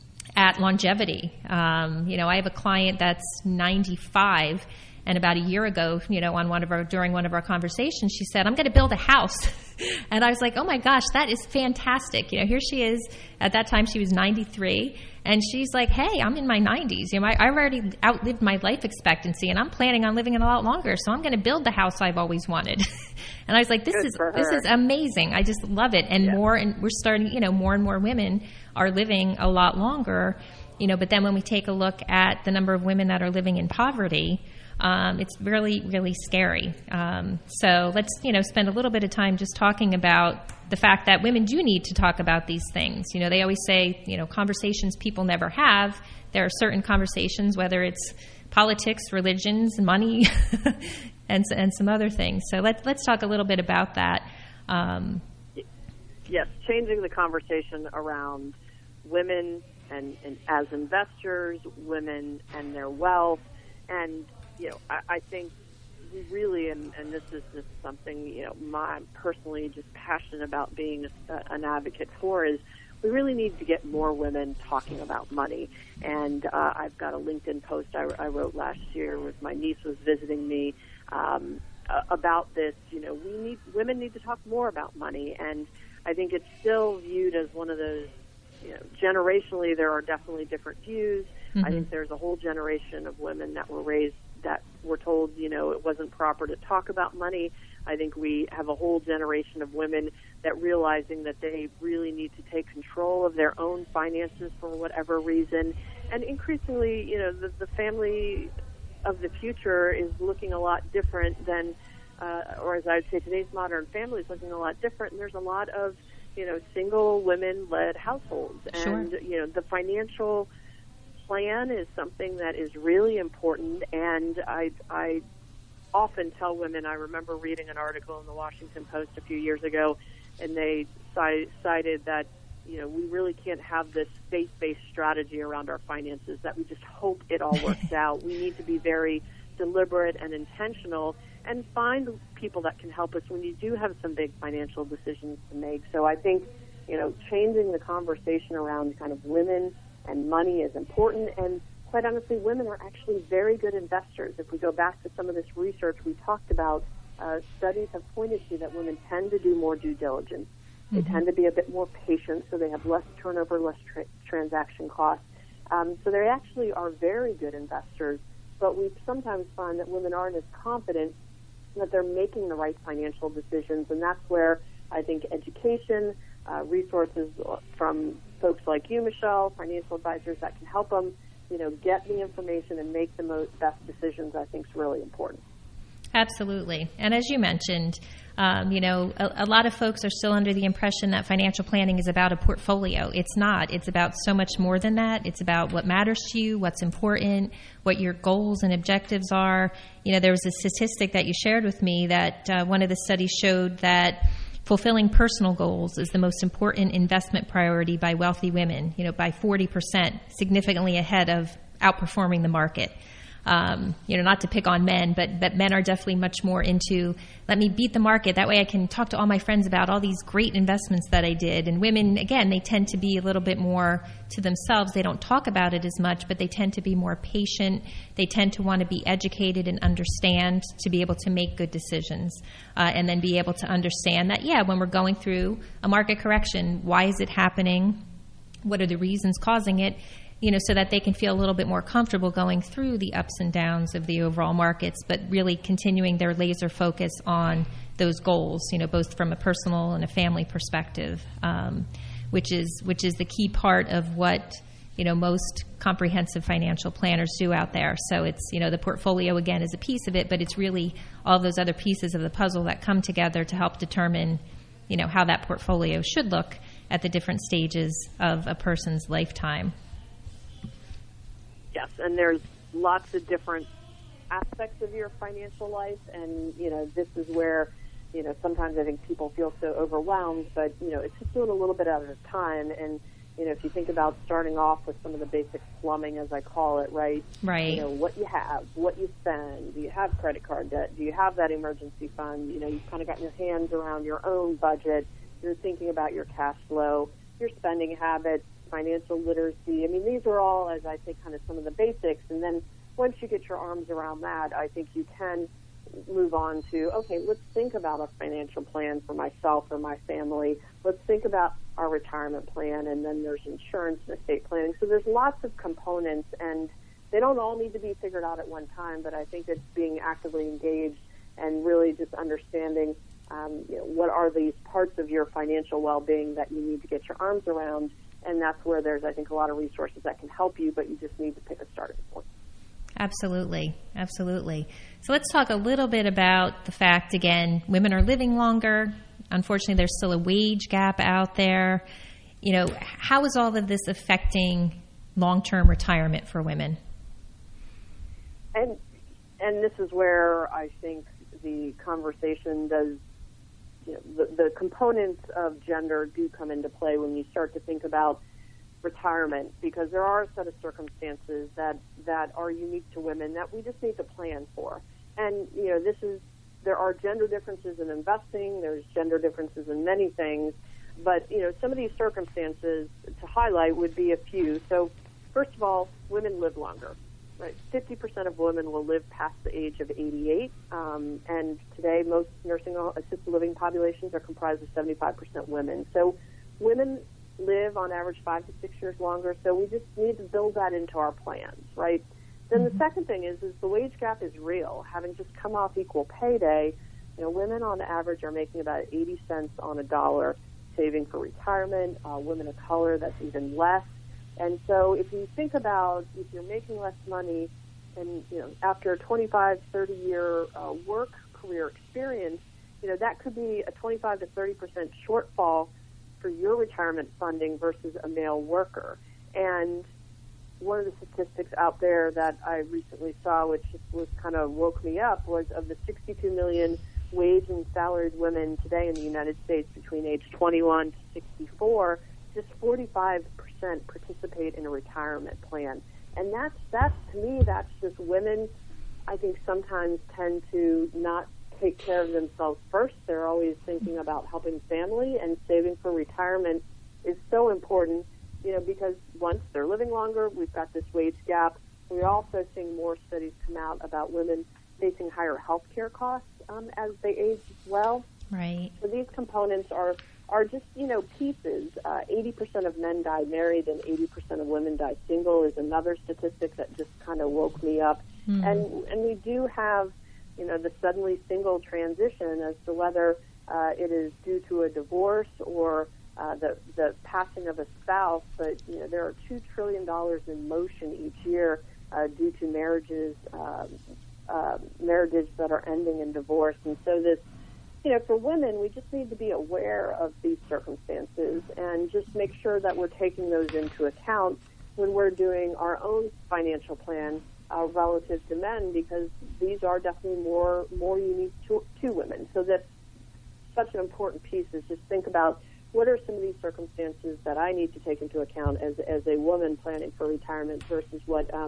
at longevity, um, you know, I have a client that's ninety-five, and about a year ago, you know, on one of our during one of our conversations, she said, "I'm going to build a house." And I was like, "Oh my gosh, that is fantastic!" You know, here she is. At that time, she was ninety-three, and she's like, "Hey, I'm in my nineties. You know, I, I've already outlived my life expectancy, and I'm planning on living it a lot longer. So I'm going to build the house I've always wanted." And I was like, "This Good is for this her. is amazing. I just love it." And Yeah. more, and we're starting. You know, more and more women are living a lot longer. You know, but then when we take a look at the number of women that are living in poverty, Um, it's really, really scary. Um, so let's, you know, spend a little bit of time just talking about the fact that women do need to talk about these things. You know, they always say, you know, conversations people never have. There are certain conversations, whether it's politics, religions, money, and and some other things. So let's let's talk a little bit about that. Um, Yes, changing the conversation around women and, and as investors, women and their wealth, and you know, I, I think we really, and, and this is just something, you know, my, I'm personally just passionate about being a, an advocate for, is we really need to get more women talking about money. And uh, I've got a LinkedIn post I, I wrote last year with my niece was visiting me um, uh, about this. You know, we need women need to talk more about money, and I think it's still viewed as one of those, you know, generationally there are definitely different views. Mm-hmm. I think there's a whole generation of women that were raised that were told, you know, it wasn't proper to talk about money. I think we have a whole generation of women that realizing that they really need to take control of their own finances for whatever reason. And increasingly, you know, the, the family of the future is looking a lot different than, uh, or as I would say, today's modern family is looking a lot different. And there's a lot of, you know, single women-led households. Sure. And, you know, the financial plan is something that is really important, and I, I often tell women, I remember reading an article in the Washington Post a few years ago, and they ci- cited that, you know, we really can't have this faith-based strategy around our finances, that we just hope it all works out. We need to be very deliberate and intentional and find people that can help us when you do have some big financial decisions to make. So I think, you know, changing the conversation around kind of women and money is important, and quite honestly, women are actually very good investors. If we go back to some of this research we talked about, uh, studies have pointed to that women tend to do more due diligence. They Mm-hmm. tend to be a bit more patient, so they have less turnover, less tra- transaction costs. Um, so they actually are very good investors, but we sometimes find that women aren't as confident that they're making the right financial decisions, and that's where I think education, uh, resources from folks like you, Michelle, financial advisors that can help them, you know, get the information and make the most best decisions, I think is really important. Absolutely. And as you mentioned, um, you know, a, a lot of folks are still under the impression that financial planning is about a portfolio. It's not. It's about so much more than that. It's about what matters to you, what's important, what your goals and objectives are. You know, there was a statistic that you shared with me that uh, one of the studies showed that fulfilling personal goals is the most important investment priority by wealthy women, you know, by forty percent, significantly ahead of outperforming the market. Um, you know, not to pick on men, but, but men are definitely much more into, let me beat the market. That way I can talk to all my friends about all these great investments that I did. And women, again, they tend to be a little bit more to themselves. They don't talk about it as much, but they tend to be more patient. They tend to want to be educated and understand to be able to make good decisions. Uh, and then be able to understand that, yeah, when we're going through a market correction, why is it happening? What are the reasons causing it? You know, so that they can feel a little bit more comfortable going through the ups and downs of the overall markets, but really continuing their laser focus on those goals, you know, both from a personal and a family perspective, um, which is which is the key part of what, you know, most comprehensive financial planners do out there. So it's, you know, the portfolio, again, is a piece of it, but it's really all those other pieces of the puzzle that come together to help determine, you know, how that portfolio should look at the different stages of a person's lifetime. Yes, and there's lots of different aspects of your financial life, and, you know, this is where, you know, sometimes I think people feel so overwhelmed, but, you know, it's just doing a little bit at a time, and, you know, if you think about starting off with some of the basic plumbing, as I call it, right? Right. You know, what you have, what you spend, do you have credit card debt, do you have that emergency fund, you know, you've kind of got your hands around your own budget, you're thinking about your cash flow, your spending habits, financial literacy. I mean, these are all, as I say, kind of some of the basics. And then once you get your arms around that, I think you can move on to, okay, let's think about a financial plan for myself or my family. Let's think about our retirement plan. And then there's insurance and estate planning. So there's lots of components, and they don't all need to be figured out at one time, but I think it's being actively engaged and really just understanding, um, you know, what are these parts of your financial well-being that you need to get your arms around. And that's where there's, I think, a lot of resources that can help you, but you just need to pick a starting point. Absolutely. Absolutely. So let's talk a little bit about the fact, again, women are living longer. Unfortunately, there's still a wage gap out there. You know, how is all of this affecting long-term retirement for women? And and this is where I think the conversation does, you know, the, the components of gender do come into play when you start to think about retirement, because there are a set of circumstances that, that are unique to women that we just need to plan for. And, you know, this is, there are gender differences in investing, there's gender differences in many things, but, you know, some of these circumstances to highlight would be a few. So, first of all, women live longer. Right, fifty percent of women will live past the age of eighty-eight, um, and today most nursing home assisted living populations are comprised of seventy-five percent women. So women live on average five to six years longer, so we just need to build that into our plans, right? Then the second thing is, is the wage gap is real. Having just come off equal pay day, you know, women on average are making about eighty cents on a dollar saving for retirement. Uh, women of color, that's even less. And so if you think about if you're making less money and, you know, after a twenty-five, thirty year uh, work career experience, you know, that could be a twenty-five to thirty percent shortfall for your retirement funding versus a male worker. And one of the statistics out there that I recently saw, which just was kind of woke me up, was of the sixty-two million wage and salaried women today in the United States between age twenty-one to sixty-four, just forty-five percent participate in a retirement plan. And that's, that's, to me, that's just women, I think, sometimes tend to not take care of themselves first. They're always thinking about helping family, and saving for retirement is so important, you know, because once they're living longer, we've got this wage gap. We're also seeing more studies come out about women facing higher health care costs um, as they age as well. Right. So these components are are just, you know, pieces. Uh, eighty percent of men die married and eighty percent of women die single is another statistic that just kind of woke me up. Mm-hmm. And and we do have, you know, the suddenly single transition as to whether uh, it is due to a divorce or uh, the the passing of a spouse. But, you know, there are two trillion dollars in motion each year uh, due to marriages, um, uh, marriages that are ending in divorce. And so this, you know, for women, we just need to be aware of these circumstances and just make sure that we're taking those into account when we're doing our own financial plan uh, relative to men, because these are definitely more more unique to, to women. So that's such an important piece, is just think about what are some of these circumstances that I need to take into account as as a woman planning for retirement versus what um,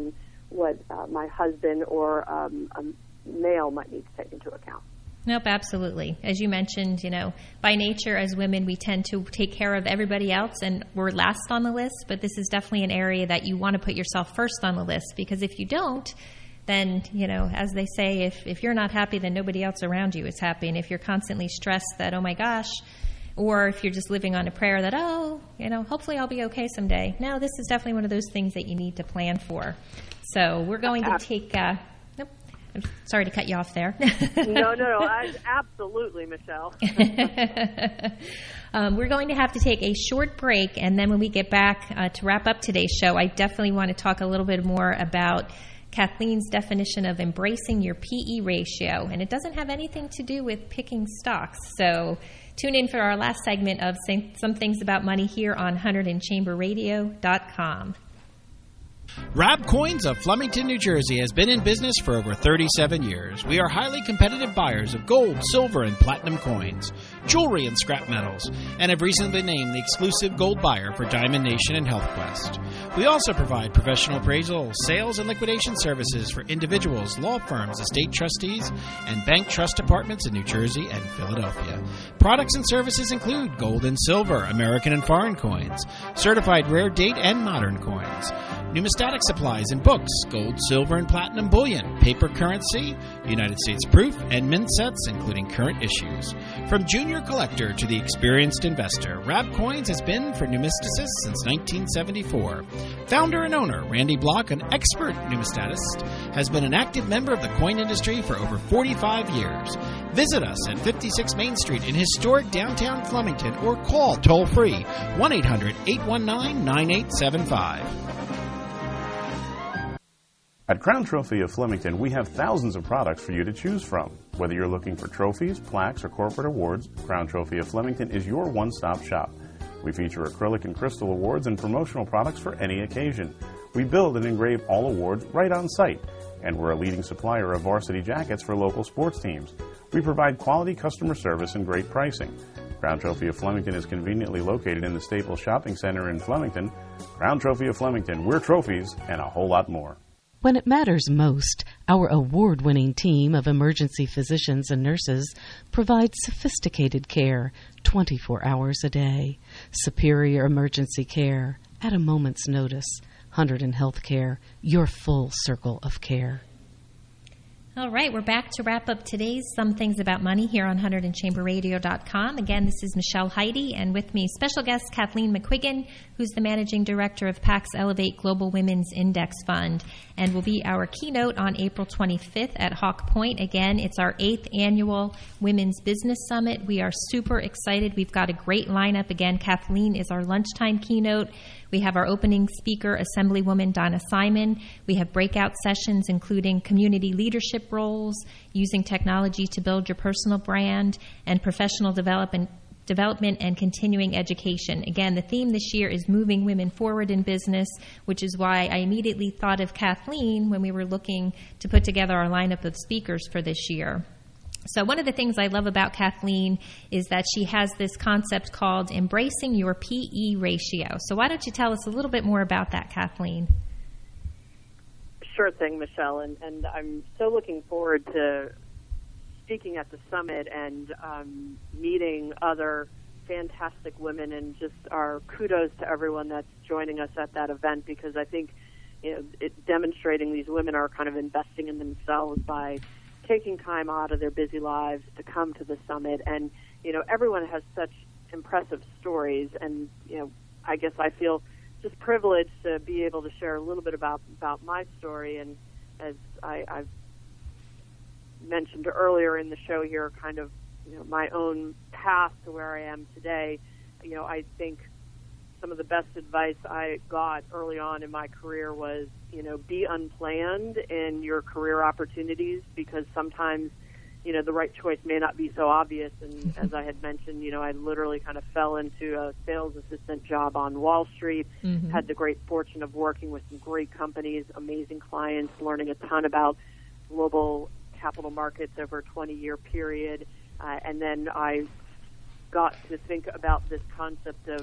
what uh, my husband or um, a male might need to take into account. Nope, absolutely. As you mentioned, you know, by nature as women, we tend to take care of everybody else and we're last on the list, but this is definitely an area that you want to put yourself first on the list, because if you don't, then, you know, as they say, if, if you're not happy, then nobody else around you is happy. And if you're constantly stressed that, oh my gosh, or if you're just living on a prayer that, oh, you know, hopefully I'll be okay someday. No, this is definitely one of those things that you need to plan for. So we're going to take, uh, nope, I'm sorry to cut you off there. no, no, no, I, absolutely, Michelle. um, we're going to have to take a short break, and then when we get back uh, to wrap up today's show, I definitely want to talk a little bit more about Kathleen's definition of embracing your P E ratio, and it doesn't have anything to do with picking stocks. So tune in for our last segment of Some Things About Money here on one hundred and chamber radio dot com. Rab Coins of Flemington, New Jersey has been in business for over thirty-seven years. We are highly competitive buyers of gold, silver, and platinum coins, jewelry, and scrap metals, and have recently been named the exclusive gold buyer for Diamond Nation and HealthQuest. We also provide professional appraisal, sales, and liquidation services for individuals, law firms, estate trustees, and bank trust departments in New Jersey and Philadelphia. Products and services include gold and silver, American and foreign coins, certified rare date and modern coins, numismatic supplies and books, gold, silver, and platinum bullion, paper currency, United States proof, and mint sets, including current issues. From junior collector to the experienced investor, Rab Coins has been for numisticists since nineteen seventy-four. Founder and owner Randy Block, an expert numismatist, has been an active member of the coin industry for over forty-five years. Visit us at fifty-six Main Street in historic downtown Flemington or call toll-free one eight hundred, eight one nine, nine eight seven five. At Crown Trophy of Flemington, we have thousands of products for you to choose from. Whether you're looking for trophies, plaques, or corporate awards, Crown Trophy of Flemington is your one-stop shop. We feature acrylic and crystal awards and promotional products for any occasion. We build and engrave all awards right on site, and we're a leading supplier of varsity jackets for local sports teams. We provide quality customer service and great pricing. Crown Trophy of Flemington is conveniently located in the Staples Shopping Center in Flemington. Crown Trophy of Flemington, we're trophies and a whole lot more. When it matters most, our award-winning team of emergency physicians and nurses provides sophisticated care twenty-four hours a day. Superior emergency care at a moment's notice. Hunterdon Healthcare, your full circle of care. All right, we're back to wrap up today's Some Things About Money here on one hundred and chamber radio dot com. Again, this is Michelle Heide, and with me, special guest Kathleen McQuiggan, who's the Managing Director of Pax Elevate Global Women's Index Fund, and will be our keynote on April twenty-fifth at Hawk Point. Again, it's our eighth annual Women's Business Summit. We are super excited. We've got a great lineup. Again, Kathleen is our lunchtime keynote. We have our opening speaker, Assemblywoman Donna Simon. We have breakout sessions including community leadership roles, using technology to build your personal brand, and professional development development and continuing education. Again, the theme this year is moving women forward in business, which is why I immediately thought of Kathleen when we were looking to put together our lineup of speakers for this year. So one of the things I love about Kathleen is that she has this concept called embracing your P E ratio. So why don't you tell us a little bit more about that, Kathleen? Sure thing, Michelle, and, and I'm so looking forward to speaking at the summit and um, meeting other fantastic women, and just our kudos to everyone that's joining us at that event, because I think, you know, it's demonstrating these women are kind of investing in themselves by taking time out of their busy lives to come to the summit. And, you know, everyone has such impressive stories, and, you know, I guess I feel just privileged to be able to share a little bit about, about my story. And as I, I've mentioned earlier in the show here, kind of, you know, my own path to where I am today, you know, I think some of the best advice I got early on in my career was, you know, be unplanned in your career opportunities, because sometimes, you know, the right choice may not be so obvious. And as I had mentioned, you know, I literally kind of fell into a sales assistant job on Wall Street, mm-hmm. had the great fortune of working with some great companies, amazing clients, learning a ton about global capital markets over a twenty-year period. Uh, and then I got to think about this concept of,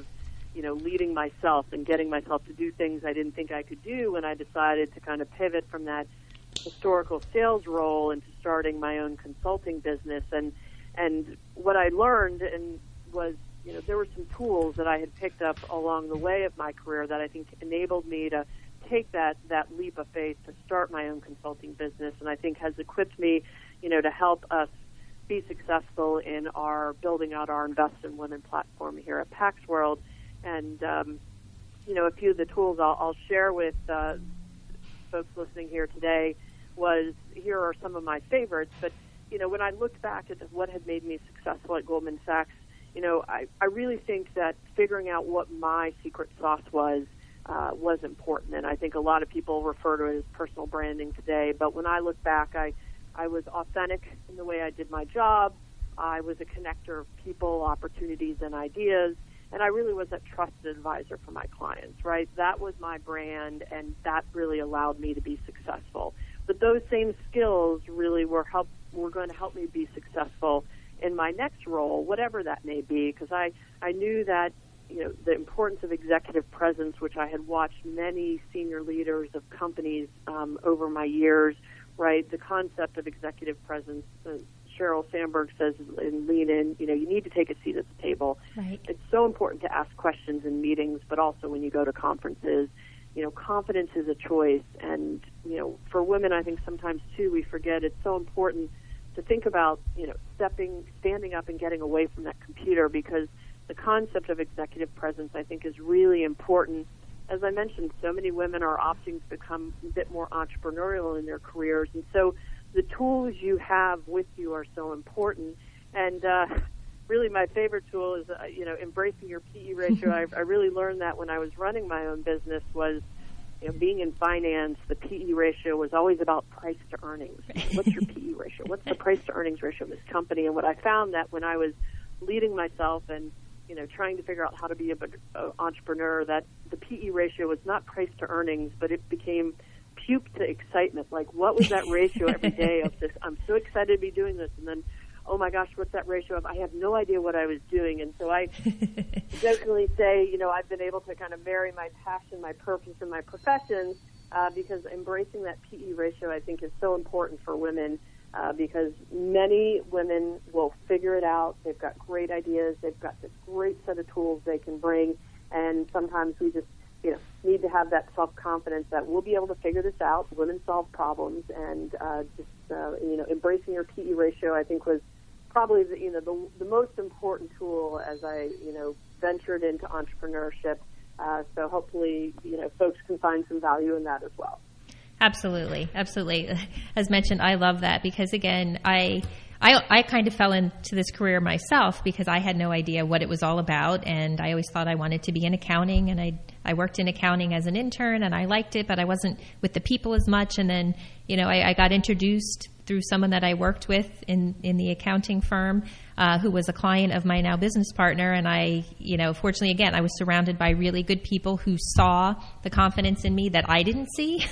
you know, leading myself and getting myself to do things I didn't think I could do when I decided to kind of pivot from that historical sales role into starting my own consulting business. And and what I learned and was, you know, there were some tools that I had picked up along the way of my career that I think enabled me to take that, that leap of faith to start my own consulting business, and I think has equipped me, you know, to help us be successful in our building out our Invest in Women platform here at Pax World. And, um, you know, a few of the tools I'll, I'll share with uh, folks listening here today was, here are some of my favorites, but, you know, when I looked back at what had made me successful at Goldman Sachs, you know, I, I really think that figuring out what my secret sauce was uh, was important. And I think a lot of people refer to it as personal branding today. But when I look back, I, I was authentic in the way I did my job. I was a connector of people, opportunities, and ideas. And I really was a trusted advisor for my clients, right? That was my brand, and that really allowed me to be successful. But those same skills really were help were going to help me be successful in my next role, whatever that may be, because I, I knew that, you know, the importance of executive presence, which I had watched many senior leaders of companies um, over my years, right? The concept of executive presence, uh, Sheryl Sandberg says in Lean In, you know, you need to take a seat at the table. Right. It's so important to ask questions in meetings, but also when you go to conferences. You know, confidence is a choice. And, you know, for women, I think sometimes, too, we forget it's so important to think about, you know, stepping, standing up and getting away from that computer, because the concept of executive presence, I think, is really important. As I mentioned, so many women are opting to become a bit more entrepreneurial in their careers. And so the tools you have with you are so important. And uh, really my favorite tool is, uh, you know, embracing your P E ratio. I, I really learned that when I was running my own business was, you know, being in finance, the P E ratio was always about price to earnings. What's your P E ratio? What's the price to earnings ratio of this company? And what I found that when I was leading myself and, you know, trying to figure out how to be an entrepreneur, that the P E ratio was not price to earnings, but it became puke to excitement. Like, what was that ratio every day of this? I'm so excited to be doing this. And then, oh my gosh, what's that ratio of? I have no idea what I was doing. And so I jokingly say, you know, I've been able to kind of marry my passion, my purpose, and my profession uh, because embracing that P E ratio, I think, is so important for women uh, because many women will figure it out. They've got great ideas. They've got this great set of tools they can bring. And sometimes we just, you know, need to have that self-confidence that we'll be able to figure this out. Women solve problems, and uh, just, uh, you know, embracing your P E ratio, I think, was probably the, you know, the, the most important tool as I, you know, ventured into entrepreneurship. Uh, so hopefully, you know, folks can find some value in that as well. Absolutely. Absolutely. As mentioned, I love that because, again, I, I, I kind of fell into this career myself because I had no idea what it was all about. And I always thought I wanted to be in accounting, and I, I worked in accounting as an intern, and I liked it, but I wasn't with the people as much. And then, you know, I, I got introduced through someone that I worked with in, in the accounting firm, uh, who was a client of my now business partner. And I, you know, fortunately, again, I was surrounded by really good people who saw the confidence in me that I didn't see.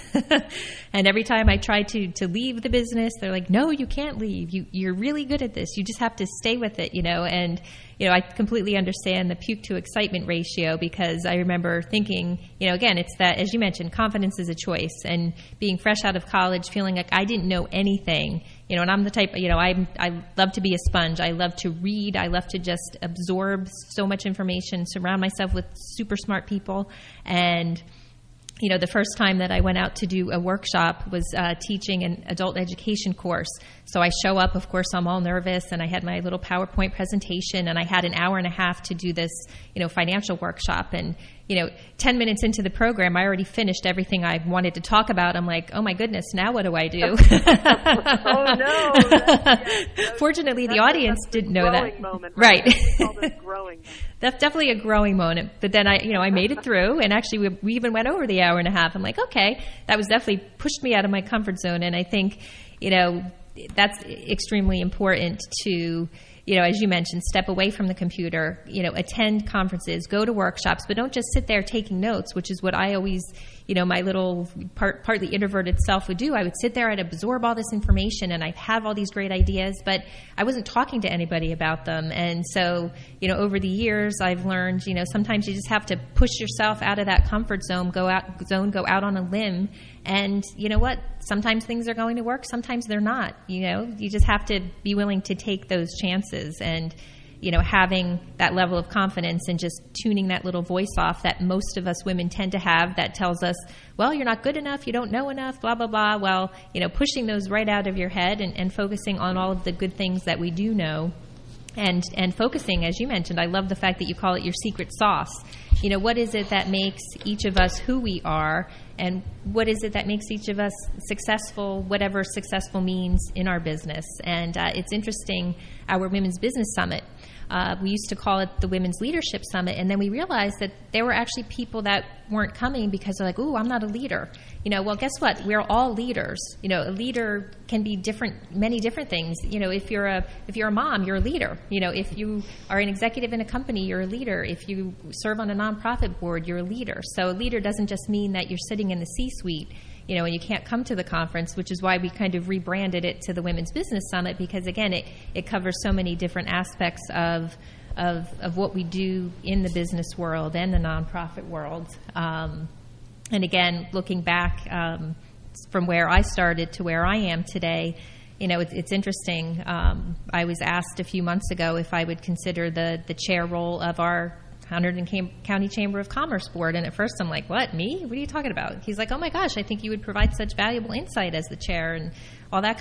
And every time I tried to, to leave the business, they're like, no, you can't leave. You, you're really good at this. You just have to stay with it, you know. And, you know, I completely understand the puke to excitement ratio because I remember thinking, you know, again, it's that, as you mentioned, confidence is a choice. And being fresh out of college, feeling like I didn't know anything, you know, and I'm the type, you know, I I love to be a sponge. I love to read. I love to just absorb so much information, surround myself with super smart people. And, you know, the first time that I went out to do a workshop was uh, teaching an adult education course. So I show up, of course, I'm all nervous, and I had my little PowerPoint presentation, and I had an hour and a half to do this, you know, financial workshop. And, you know, ten minutes into the program, I already finished everything I wanted to talk about. I'm like, oh my goodness, now what do I do? Oh no! That's, yeah, Fortunately, that's, the audience that's didn't know that. Moment, right? Right. Growing. That's definitely a growing moment. But then I, you know, I made it through, and actually we, we even went over the hour and a half. I'm like, okay, that was definitely pushed me out of my comfort zone. And I think, you know, that's extremely important to, you you know, as you mentioned, step away from the computer, you know, attend conferences, go to workshops, but don't just sit there taking notes, which is what I always, you know, my little part, partly introverted self would do. I would sit there, I'd absorb all this information, and I'd have all these great ideas, but I wasn't talking to anybody about them. And so, you know, over the years, I've learned, you know, sometimes you just have to push yourself out of that comfort zone, go out, zone, go out on a limb. And you know what? Sometimes things are going to work, sometimes they're not. You know, you just have to be willing to take those chances, and, you know, having that level of confidence and just tuning that little voice off that most of us women tend to have that tells us, well, you're not good enough, you don't know enough, blah, blah, blah. Well, you know, pushing those right out of your head and, and focusing on all of the good things that we do know. And and focusing, as you mentioned, I love the fact that you call it your secret sauce. You know, what is it that makes each of us who we are, and what is it that makes each of us successful, whatever successful means in our business? And uh, it's interesting, our Women's Business Summit, uh, we used to call it the Women's Leadership Summit, and then we realized that there were actually people that weren't coming because they're like, ooh, I'm not a leader. You know, well, guess what? We're all leaders. You know, a leader can be different, many different things. You know, if you're a if you're a mom, you're a leader. You know, if you are an executive in a company, you're a leader. If you serve on a nonprofit board, you're a leader. So a leader doesn't just mean that you're sitting in the C-suite, you know, and you can't come to the conference, which is why we kind of rebranded it to the Women's Business Summit, because again, it, it covers so many different aspects of of of what we do in the business world and the nonprofit world. Um, and again, looking back um, from where I started to where I am today, you know, it's, it's interesting. Um, I was asked a few months ago if I would consider the the chair role of our Hunterdon County Chamber of Commerce Board, and at first I'm like, what, me? What are you talking about? He's like, oh my gosh, I think you would provide such valuable insight as the chair and all that